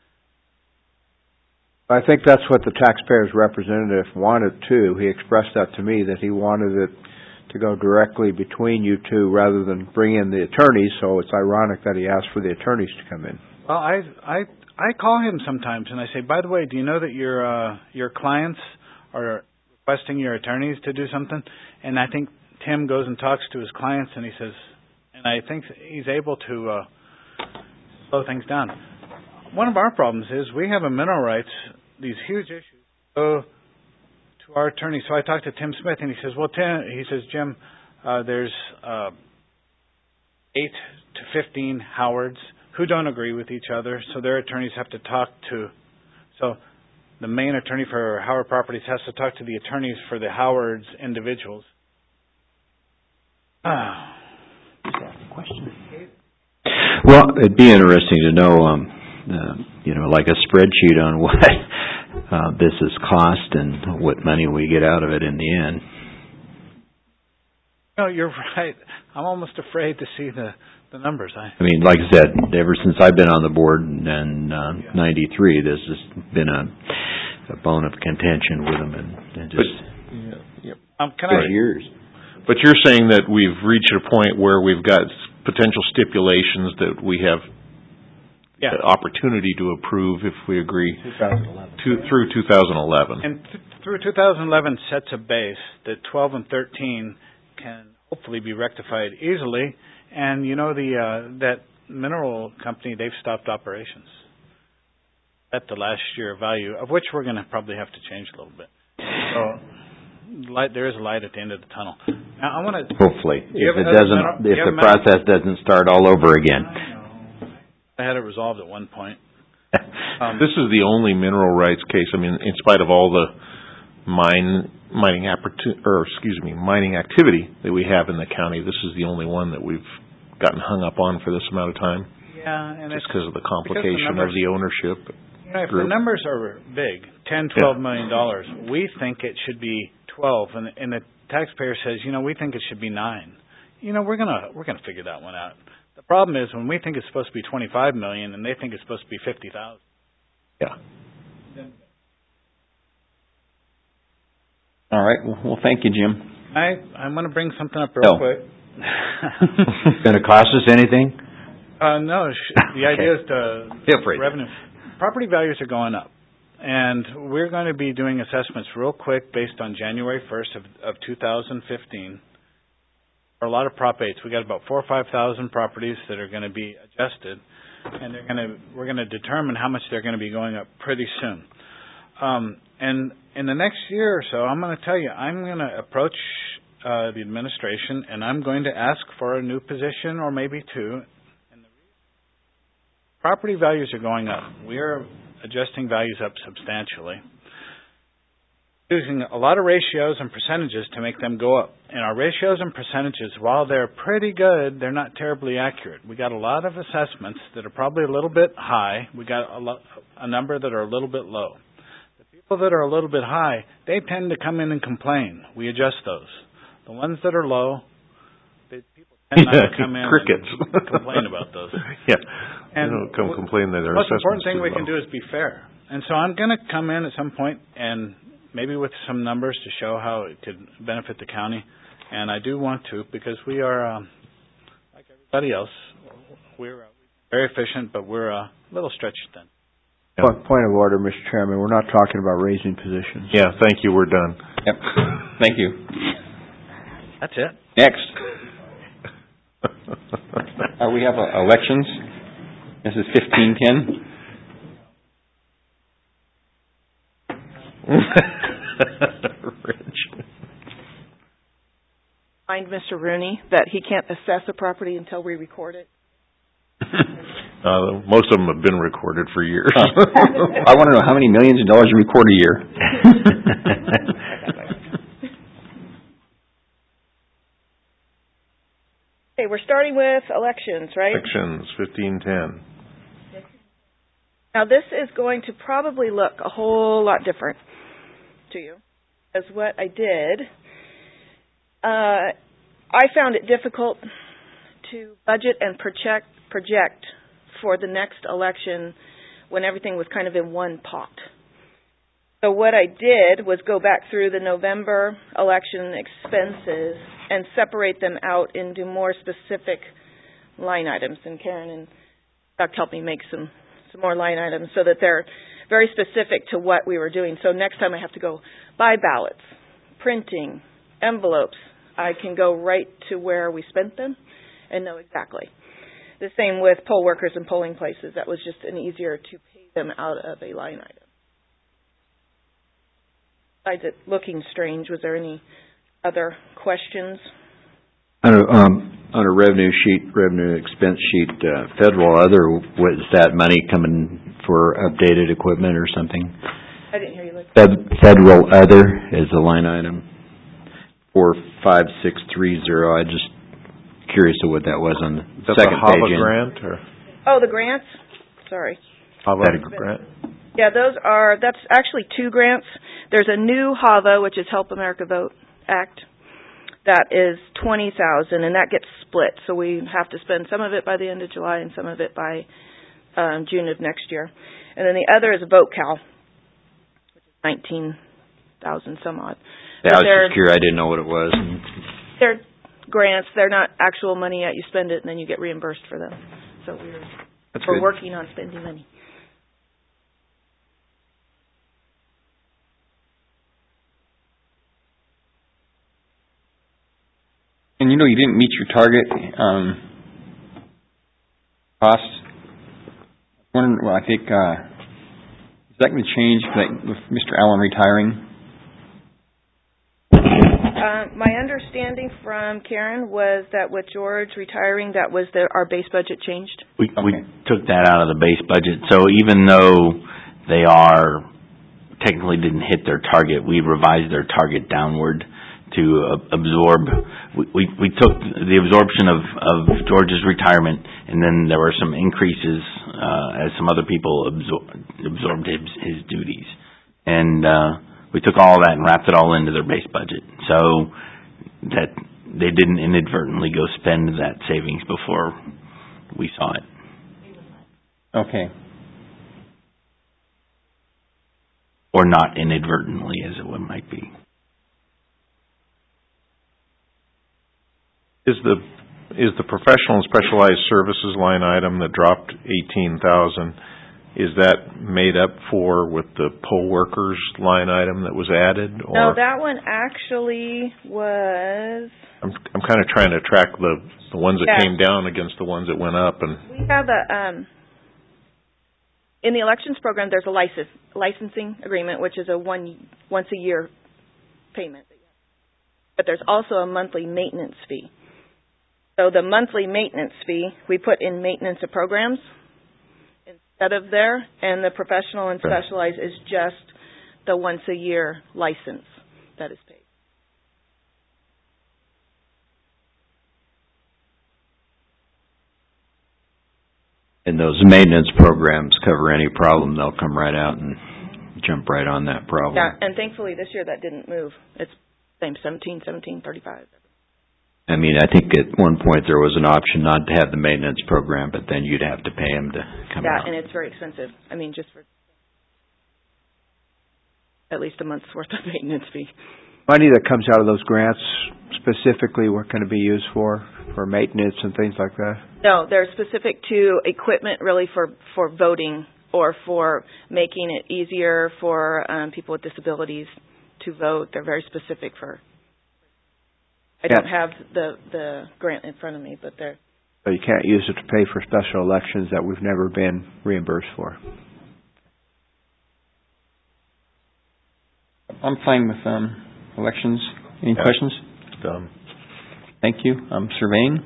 [SPEAKER 4] I think that's what the taxpayer's representative wanted too. He expressed that to me, that he wanted it to go directly between you two rather than bring in the attorneys, so it's ironic that he asked for the attorneys to come in.
[SPEAKER 14] Well, I I I call him sometimes and I say, by the way, do you know that your uh, your clients are requesting your attorneys to do something? And I think Tim goes and talks to his clients and he says, and I think he's able to uh, slow things down. One of our problems is we have a mineral rights, these huge issues, go to our attorney. So I talked to Tim Smith and he says, well, Tim, he says, Jim, uh, there's uh, eight to fifteen Howards who don't agree with each other, so their attorneys have to talk to, so the main attorney for Howard Properties has to talk to the attorneys for the Howards individuals. Ah.
[SPEAKER 6] Question. Well, it'd be interesting to know, um, uh, you know, like a spreadsheet on what uh, this has cost and what money we get out of it in the end.
[SPEAKER 14] No, you're right. I'm almost afraid to see the the numbers. I,
[SPEAKER 6] I mean, like I said, ever since I've been on the board in uh, ninety-three, this has been a, a bone of contention with them, and, and just
[SPEAKER 7] but, yeah, yeah.
[SPEAKER 14] Um, can
[SPEAKER 6] for
[SPEAKER 14] I,
[SPEAKER 6] years.
[SPEAKER 7] But you're saying that we've reached a point where we've got potential stipulations that we have
[SPEAKER 14] yeah.
[SPEAKER 7] the opportunity to approve if we agree
[SPEAKER 4] twenty eleven.
[SPEAKER 7] to, through two thousand eleven.
[SPEAKER 14] And th- through two thousand eleven sets a base that twelve and thirteen can hopefully be rectified easily. And you know, the uh, that mineral company, they've stopped operations at the last year value, of which we're going to probably have to change a little bit. So light, there is a light at the end of the tunnel. Now, I want to
[SPEAKER 6] hopefully, if it doesn't,
[SPEAKER 14] mineral,
[SPEAKER 6] if the process doesn't start all over again.
[SPEAKER 14] I know. I had it resolved at one point.
[SPEAKER 7] Um, this is the only mineral rights case. I mean, in spite of all the mine mining opportunity, or excuse me, mining activity that we have in the county, this is the only one that we've gotten hung up on for this amount of time.
[SPEAKER 14] Yeah, and
[SPEAKER 7] just
[SPEAKER 14] it's
[SPEAKER 7] because of the complication
[SPEAKER 14] the numbers,
[SPEAKER 7] of the ownership.
[SPEAKER 14] You know, if
[SPEAKER 7] group.
[SPEAKER 14] the numbers are big, ten, twelve yeah. million dollars, we think it should be twelve, and, and the taxpayer says, you know, we think it should be nine. You know, we're gonna we're gonna figure that one out. The problem is when we think it's supposed to be twenty-five million and they think it's supposed to be fifty thousand.
[SPEAKER 7] Yeah.
[SPEAKER 14] Then,
[SPEAKER 1] all right. Well, well, thank you, Jim.
[SPEAKER 14] I I'm going to bring something up real
[SPEAKER 1] oh.
[SPEAKER 14] quick.
[SPEAKER 6] Going to cost us anything?
[SPEAKER 14] Uh, no. Sh- the
[SPEAKER 6] okay.
[SPEAKER 14] idea is to
[SPEAKER 6] Feel free.
[SPEAKER 14] revenue. Property values are going up, and we're going to be doing assessments real quick based on January first of, of two thousand fifteen. For a lot of Prop eights, we got about four or five thousand properties that are going to be adjusted, and they're going to we're going to determine how much they're going to be going up pretty soon. Um, and in the next year or so, I'm going to tell you, I'm going to approach uh, the administration, and I'm going to ask for a new position or maybe two. And the property values are going up. We are adjusting values up substantially, using a lot of ratios and percentages to make them go up. And our ratios and percentages, while they're pretty good, they're not terribly accurate. We got a lot of assessments that are probably a little bit high. We got a, lo- a number that are a little bit low. The people that are a little bit high, they tend to come in and complain. We adjust those. The ones that are low, they, people tend not to come in
[SPEAKER 7] Crickets.
[SPEAKER 14] and complain about those.
[SPEAKER 7] Yeah.
[SPEAKER 14] And
[SPEAKER 7] they don't come complain that their
[SPEAKER 14] the most
[SPEAKER 7] assessment's
[SPEAKER 14] important thing
[SPEAKER 7] too
[SPEAKER 14] we can
[SPEAKER 7] low.
[SPEAKER 14] do is be fair. And so I'm going to come in at some point and maybe with some numbers to show how it could benefit the county. And I do want to, because we are, um, like everybody else, we're uh, very efficient, but we're uh, a little stretched thin.
[SPEAKER 4] Yeah. Point of order, Mister Chairman. We're not talking about raising positions.
[SPEAKER 7] Yeah, thank you. We're done.
[SPEAKER 1] Yep. Thank you.
[SPEAKER 14] That's it.
[SPEAKER 1] Next. uh, we have uh, elections. This is fifteen ten.
[SPEAKER 7] Rich.
[SPEAKER 15] Find Mister Rooney that he can't assess a property until we record it.
[SPEAKER 7] Uh, most of them have been recorded for years.
[SPEAKER 1] Huh. I want to know how many millions of dollars you record a year.
[SPEAKER 15] Okay, we're starting with elections, right?
[SPEAKER 7] Elections, fifteen ten.
[SPEAKER 15] Now, this is going to probably look a whole lot different to you as what I did. Uh, I found it difficult to budget and project, project for the next election when everything was kind of in one pot. So what I did was go back through the November election expenses and separate them out into more specific line items. And Karen and Doug helped me make some, some more line items so that they're very specific to what we were doing. So next time I have to go buy ballots, printing, envelopes, I can go right to where we spent them and know exactly. The same with poll workers and polling places. That was just an easier to pay them out of a line item. Besides it looking strange, was there any other questions?
[SPEAKER 6] On a, um, on a revenue sheet, revenue expense sheet, uh, federal other, was that money coming for updated equipment or something?
[SPEAKER 15] I didn't hear you. Like
[SPEAKER 6] Fed, federal other is a line item. Four five six three zero. I just curious of what that was on the
[SPEAKER 7] That's
[SPEAKER 6] second
[SPEAKER 7] a H A V A
[SPEAKER 6] page.
[SPEAKER 7] grant or
[SPEAKER 15] Oh, the grants? Sorry.
[SPEAKER 7] H A V A grant?
[SPEAKER 15] Yeah, those are, that's actually two grants. There's a new H A V A, which is Help America Vote Act. That is twenty thousand dollars, and that gets split. So we have to spend some of it by the end of July and some of it by um, June of next year. And then the other is VoteCal, which is nineteen thousand some odd.
[SPEAKER 6] Yeah, I
[SPEAKER 15] But
[SPEAKER 6] was just curious. I didn't know what it was.
[SPEAKER 15] They're grants. They're not actual money yet. You spend it, and then you get reimbursed for them. So we're,
[SPEAKER 6] That's
[SPEAKER 15] we're
[SPEAKER 6] good.
[SPEAKER 15] working on spending money.
[SPEAKER 1] And you know, you didn't meet your target um, costs. Wondering, well, I think uh, is that going to change like, with Mister Allen retiring?
[SPEAKER 15] Uh, my understanding from Karen was that with George retiring, that was the, our base budget changed.
[SPEAKER 2] We, we took that out of the base budget. So even though they are technically didn't hit their target, we revised their target downward to uh, absorb. We, we, we took the absorption of, of George's retirement, and then there were some increases uh, as some other people absor- absorbed his, his duties. And uh, we took all that and wrapped it all into their base budget, so that they didn't inadvertently go spend that savings before we saw it.
[SPEAKER 1] Okay.
[SPEAKER 2] Or not inadvertently, as it might be.
[SPEAKER 7] Is the is the professional and specialized services line item that dropped eighteen thousand? Is that made up for with the poll workers line item that was added? Or
[SPEAKER 15] No, that one actually was.
[SPEAKER 7] I'm I'm kind of trying to track the the ones that
[SPEAKER 15] Yeah.
[SPEAKER 7] came down against the ones that went up. And
[SPEAKER 15] We have a um, in the elections program. There's a license licensing agreement, which is a one once a year payment. But there's also a monthly maintenance fee. So the monthly maintenance fee we put in maintenance of programs instead of there, and the professional and specialized is just the once a year license that is paid.
[SPEAKER 6] And those maintenance programs cover any problem, they'll come right out and jump right on that problem.
[SPEAKER 15] Yeah, and thankfully this year that didn't move. It's same seventeen, seventeen, thirty-five.
[SPEAKER 6] I mean, I think at one point there was an option not to have the maintenance program, but then you'd have to pay them to come
[SPEAKER 15] Yeah,
[SPEAKER 6] out.
[SPEAKER 15] and it's very expensive. I mean, just for at least a month's worth of maintenance fee.
[SPEAKER 4] Money that comes out of those grants specifically, what can it be used for? For maintenance and things like that?
[SPEAKER 15] No, they're specific to equipment really for, for voting or for making it easier for um, people with disabilities to vote. They're very specific for. I don't have the, the grant in front of me, but they're.
[SPEAKER 4] So you can't use it to pay for special elections that we've never been reimbursed for.
[SPEAKER 1] I'm fine with um, elections. Any
[SPEAKER 7] Yeah.
[SPEAKER 1] questions?
[SPEAKER 7] um,
[SPEAKER 1] Thank you. Um, surveying?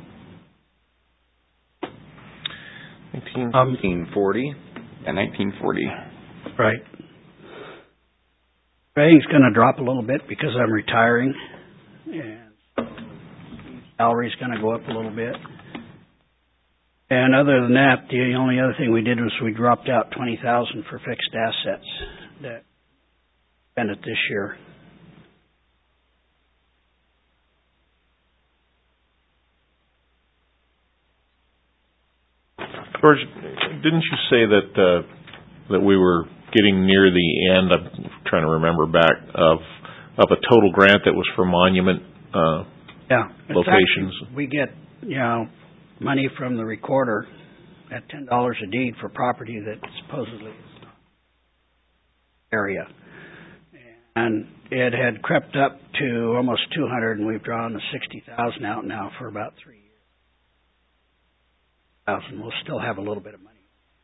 [SPEAKER 7] nineteen forty.
[SPEAKER 1] Yeah, nineteen forty.
[SPEAKER 16] Right. Surveying's going to drop a little bit because I'm retiring, and salary's going to go up a little bit. And other than that, the only other thing we did was we dropped out twenty thousand for fixed assets that spent it this year.
[SPEAKER 7] George, didn't you say that uh, that we were getting near the end? I'm trying to remember back of of a total grant that was for monument uh,
[SPEAKER 16] Yeah. It's
[SPEAKER 7] locations.
[SPEAKER 16] actually- We get, you know, money from the recorder at ten dollars a deed for property that supposedly is not area. And it had crept up to almost two hundred, and we've drawn the sixty thousand out now for about three years. Thousand, we'll still have a little bit of money.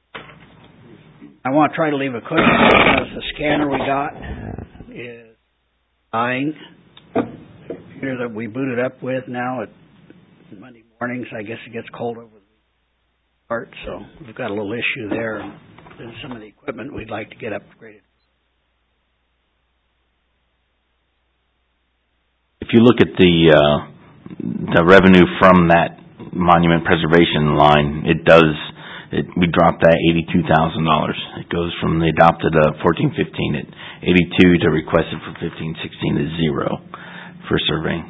[SPEAKER 16] I want to try to leave a cushion because the scanner we got is dying. The computer that we booted up with now at Monday mornings, I guess it gets cold over the part, so we've got a little issue there. And some of the equipment we'd like to get upgraded.
[SPEAKER 2] If you look at the uh, the revenue from that monument preservation line, it does, it, we dropped that eighty-two thousand dollars. It goes from the adopted uh, fourteen fifteen at eighty-two to requested for fifteen sixteen is zero for surveying.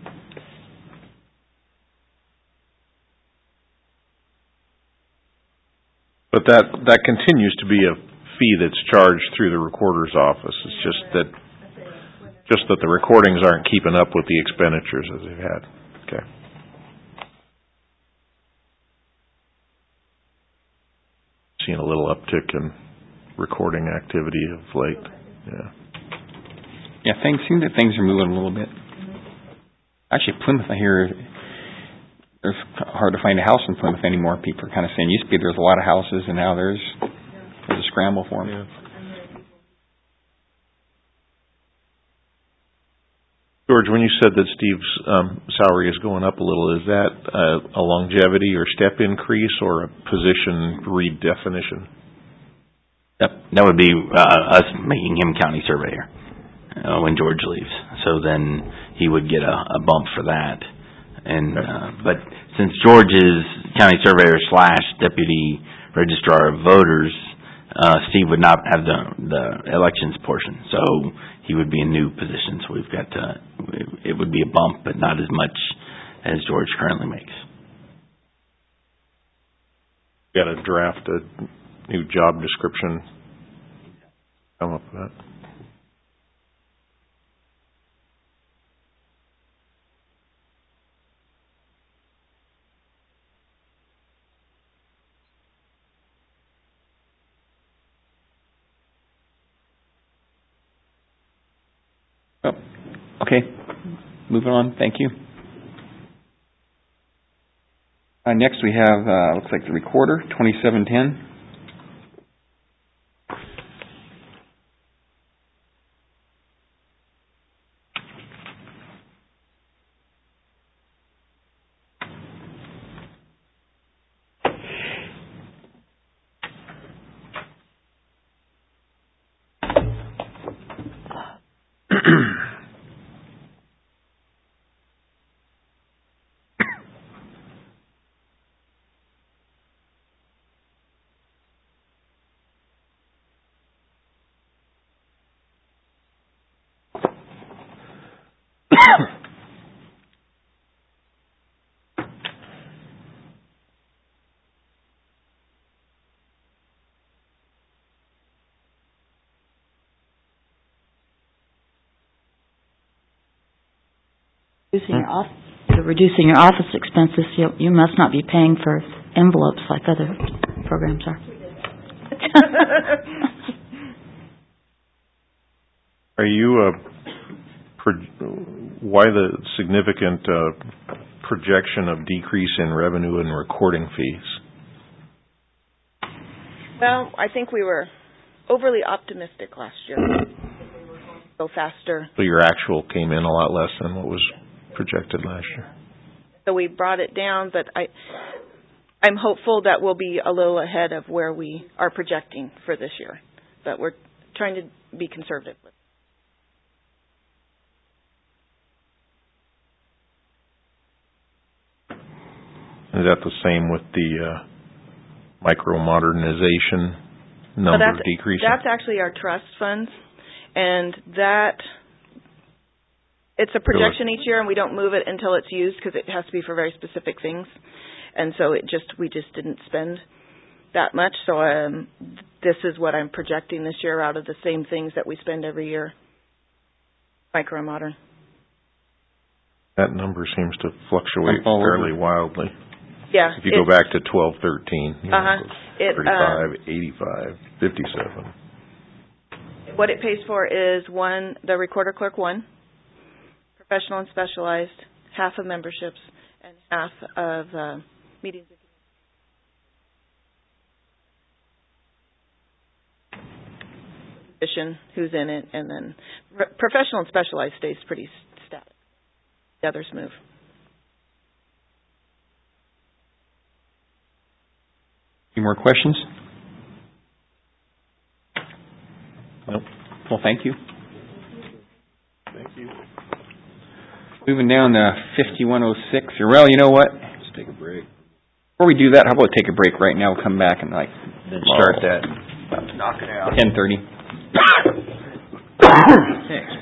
[SPEAKER 7] But that, that continues to be a fee that's charged through the recorder's office. It's just that, just that the recordings aren't keeping up with the expenditures as they've had. Okay. Seen a little uptick in recording activity of late. Yeah.
[SPEAKER 1] Yeah, things seem that things are moving a little bit. Actually, Plymouth, I hear it's hard to find a house in Plymouth anymore. People are kind of saying, used to be there's a lot of houses, and now there's there's a scramble for them.
[SPEAKER 7] Yeah. George, when you said that Steve's um, salary is going up a little, is that uh, a longevity or step increase or a position redefinition?
[SPEAKER 2] Yep, that would be uh, us making him county surveyor uh, when George leaves. So then he would get a, a bump for that. And uh, but since George is county surveyor slash deputy registrar of voters, uh, Steve would not have the the elections portion. So he would be a new position. So we've got to, it would be a bump, but not as much as George currently makes.
[SPEAKER 7] Got to draft a new job description. Come up with that.
[SPEAKER 1] Oh, okay. Moving on. Thank you. Uh, next we have, uh, looks like the recorder, twenty-seven ten.
[SPEAKER 5] Reducing your off, you're reducing your office expenses, you, you must not be paying for envelopes like other programs are.
[SPEAKER 7] Are you, uh, pro- why the significant uh, projection of decrease in revenue and recording fees?
[SPEAKER 15] Well, I think we were overly optimistic last year. Go faster.
[SPEAKER 7] So your actual came in a lot less than what was projected last year.
[SPEAKER 15] So we brought it down, but I, I'm hopeful that we'll be a little ahead of where we are projecting for this year. But we're trying to be conservative with it.
[SPEAKER 7] Is that the same with the uh, micro-modernization number
[SPEAKER 15] so that's,
[SPEAKER 7] decreasing?
[SPEAKER 15] That's actually our trust funds, and that it's a projection each year, and we don't move it until it's used because it has to be for very specific things. And so it just we just didn't spend that much. So um, this is what I'm projecting this year out of the same things that we spend every year. Micro and modern.
[SPEAKER 7] That number seems to fluctuate
[SPEAKER 1] Jump all over.
[SPEAKER 7] fairly wildly.
[SPEAKER 15] Yeah.
[SPEAKER 7] If you go
[SPEAKER 15] it-
[SPEAKER 7] back to twelve thirteen, you know,
[SPEAKER 15] Uh-huh. It, uh,
[SPEAKER 7] thirty-five, eighty-five, fifty-seven.
[SPEAKER 15] What it pays for is one, the recorder clerk one, professional and specialized, half of memberships, and half of uh, meetings. Position, who's in it, and then pro- professional and specialized stays pretty s- static. The others move.
[SPEAKER 1] Any more questions?
[SPEAKER 7] Nope.
[SPEAKER 1] Well, thank you.
[SPEAKER 7] Thank you.
[SPEAKER 1] Moving down to fifty-one oh six. Well, you know what?
[SPEAKER 6] Let's take a break.
[SPEAKER 1] Before we do that, how about take a break right now? We'll come back and like
[SPEAKER 6] Then start
[SPEAKER 1] oh,
[SPEAKER 6] that. Knock it out.
[SPEAKER 1] ten thirty.
[SPEAKER 6] Thanks.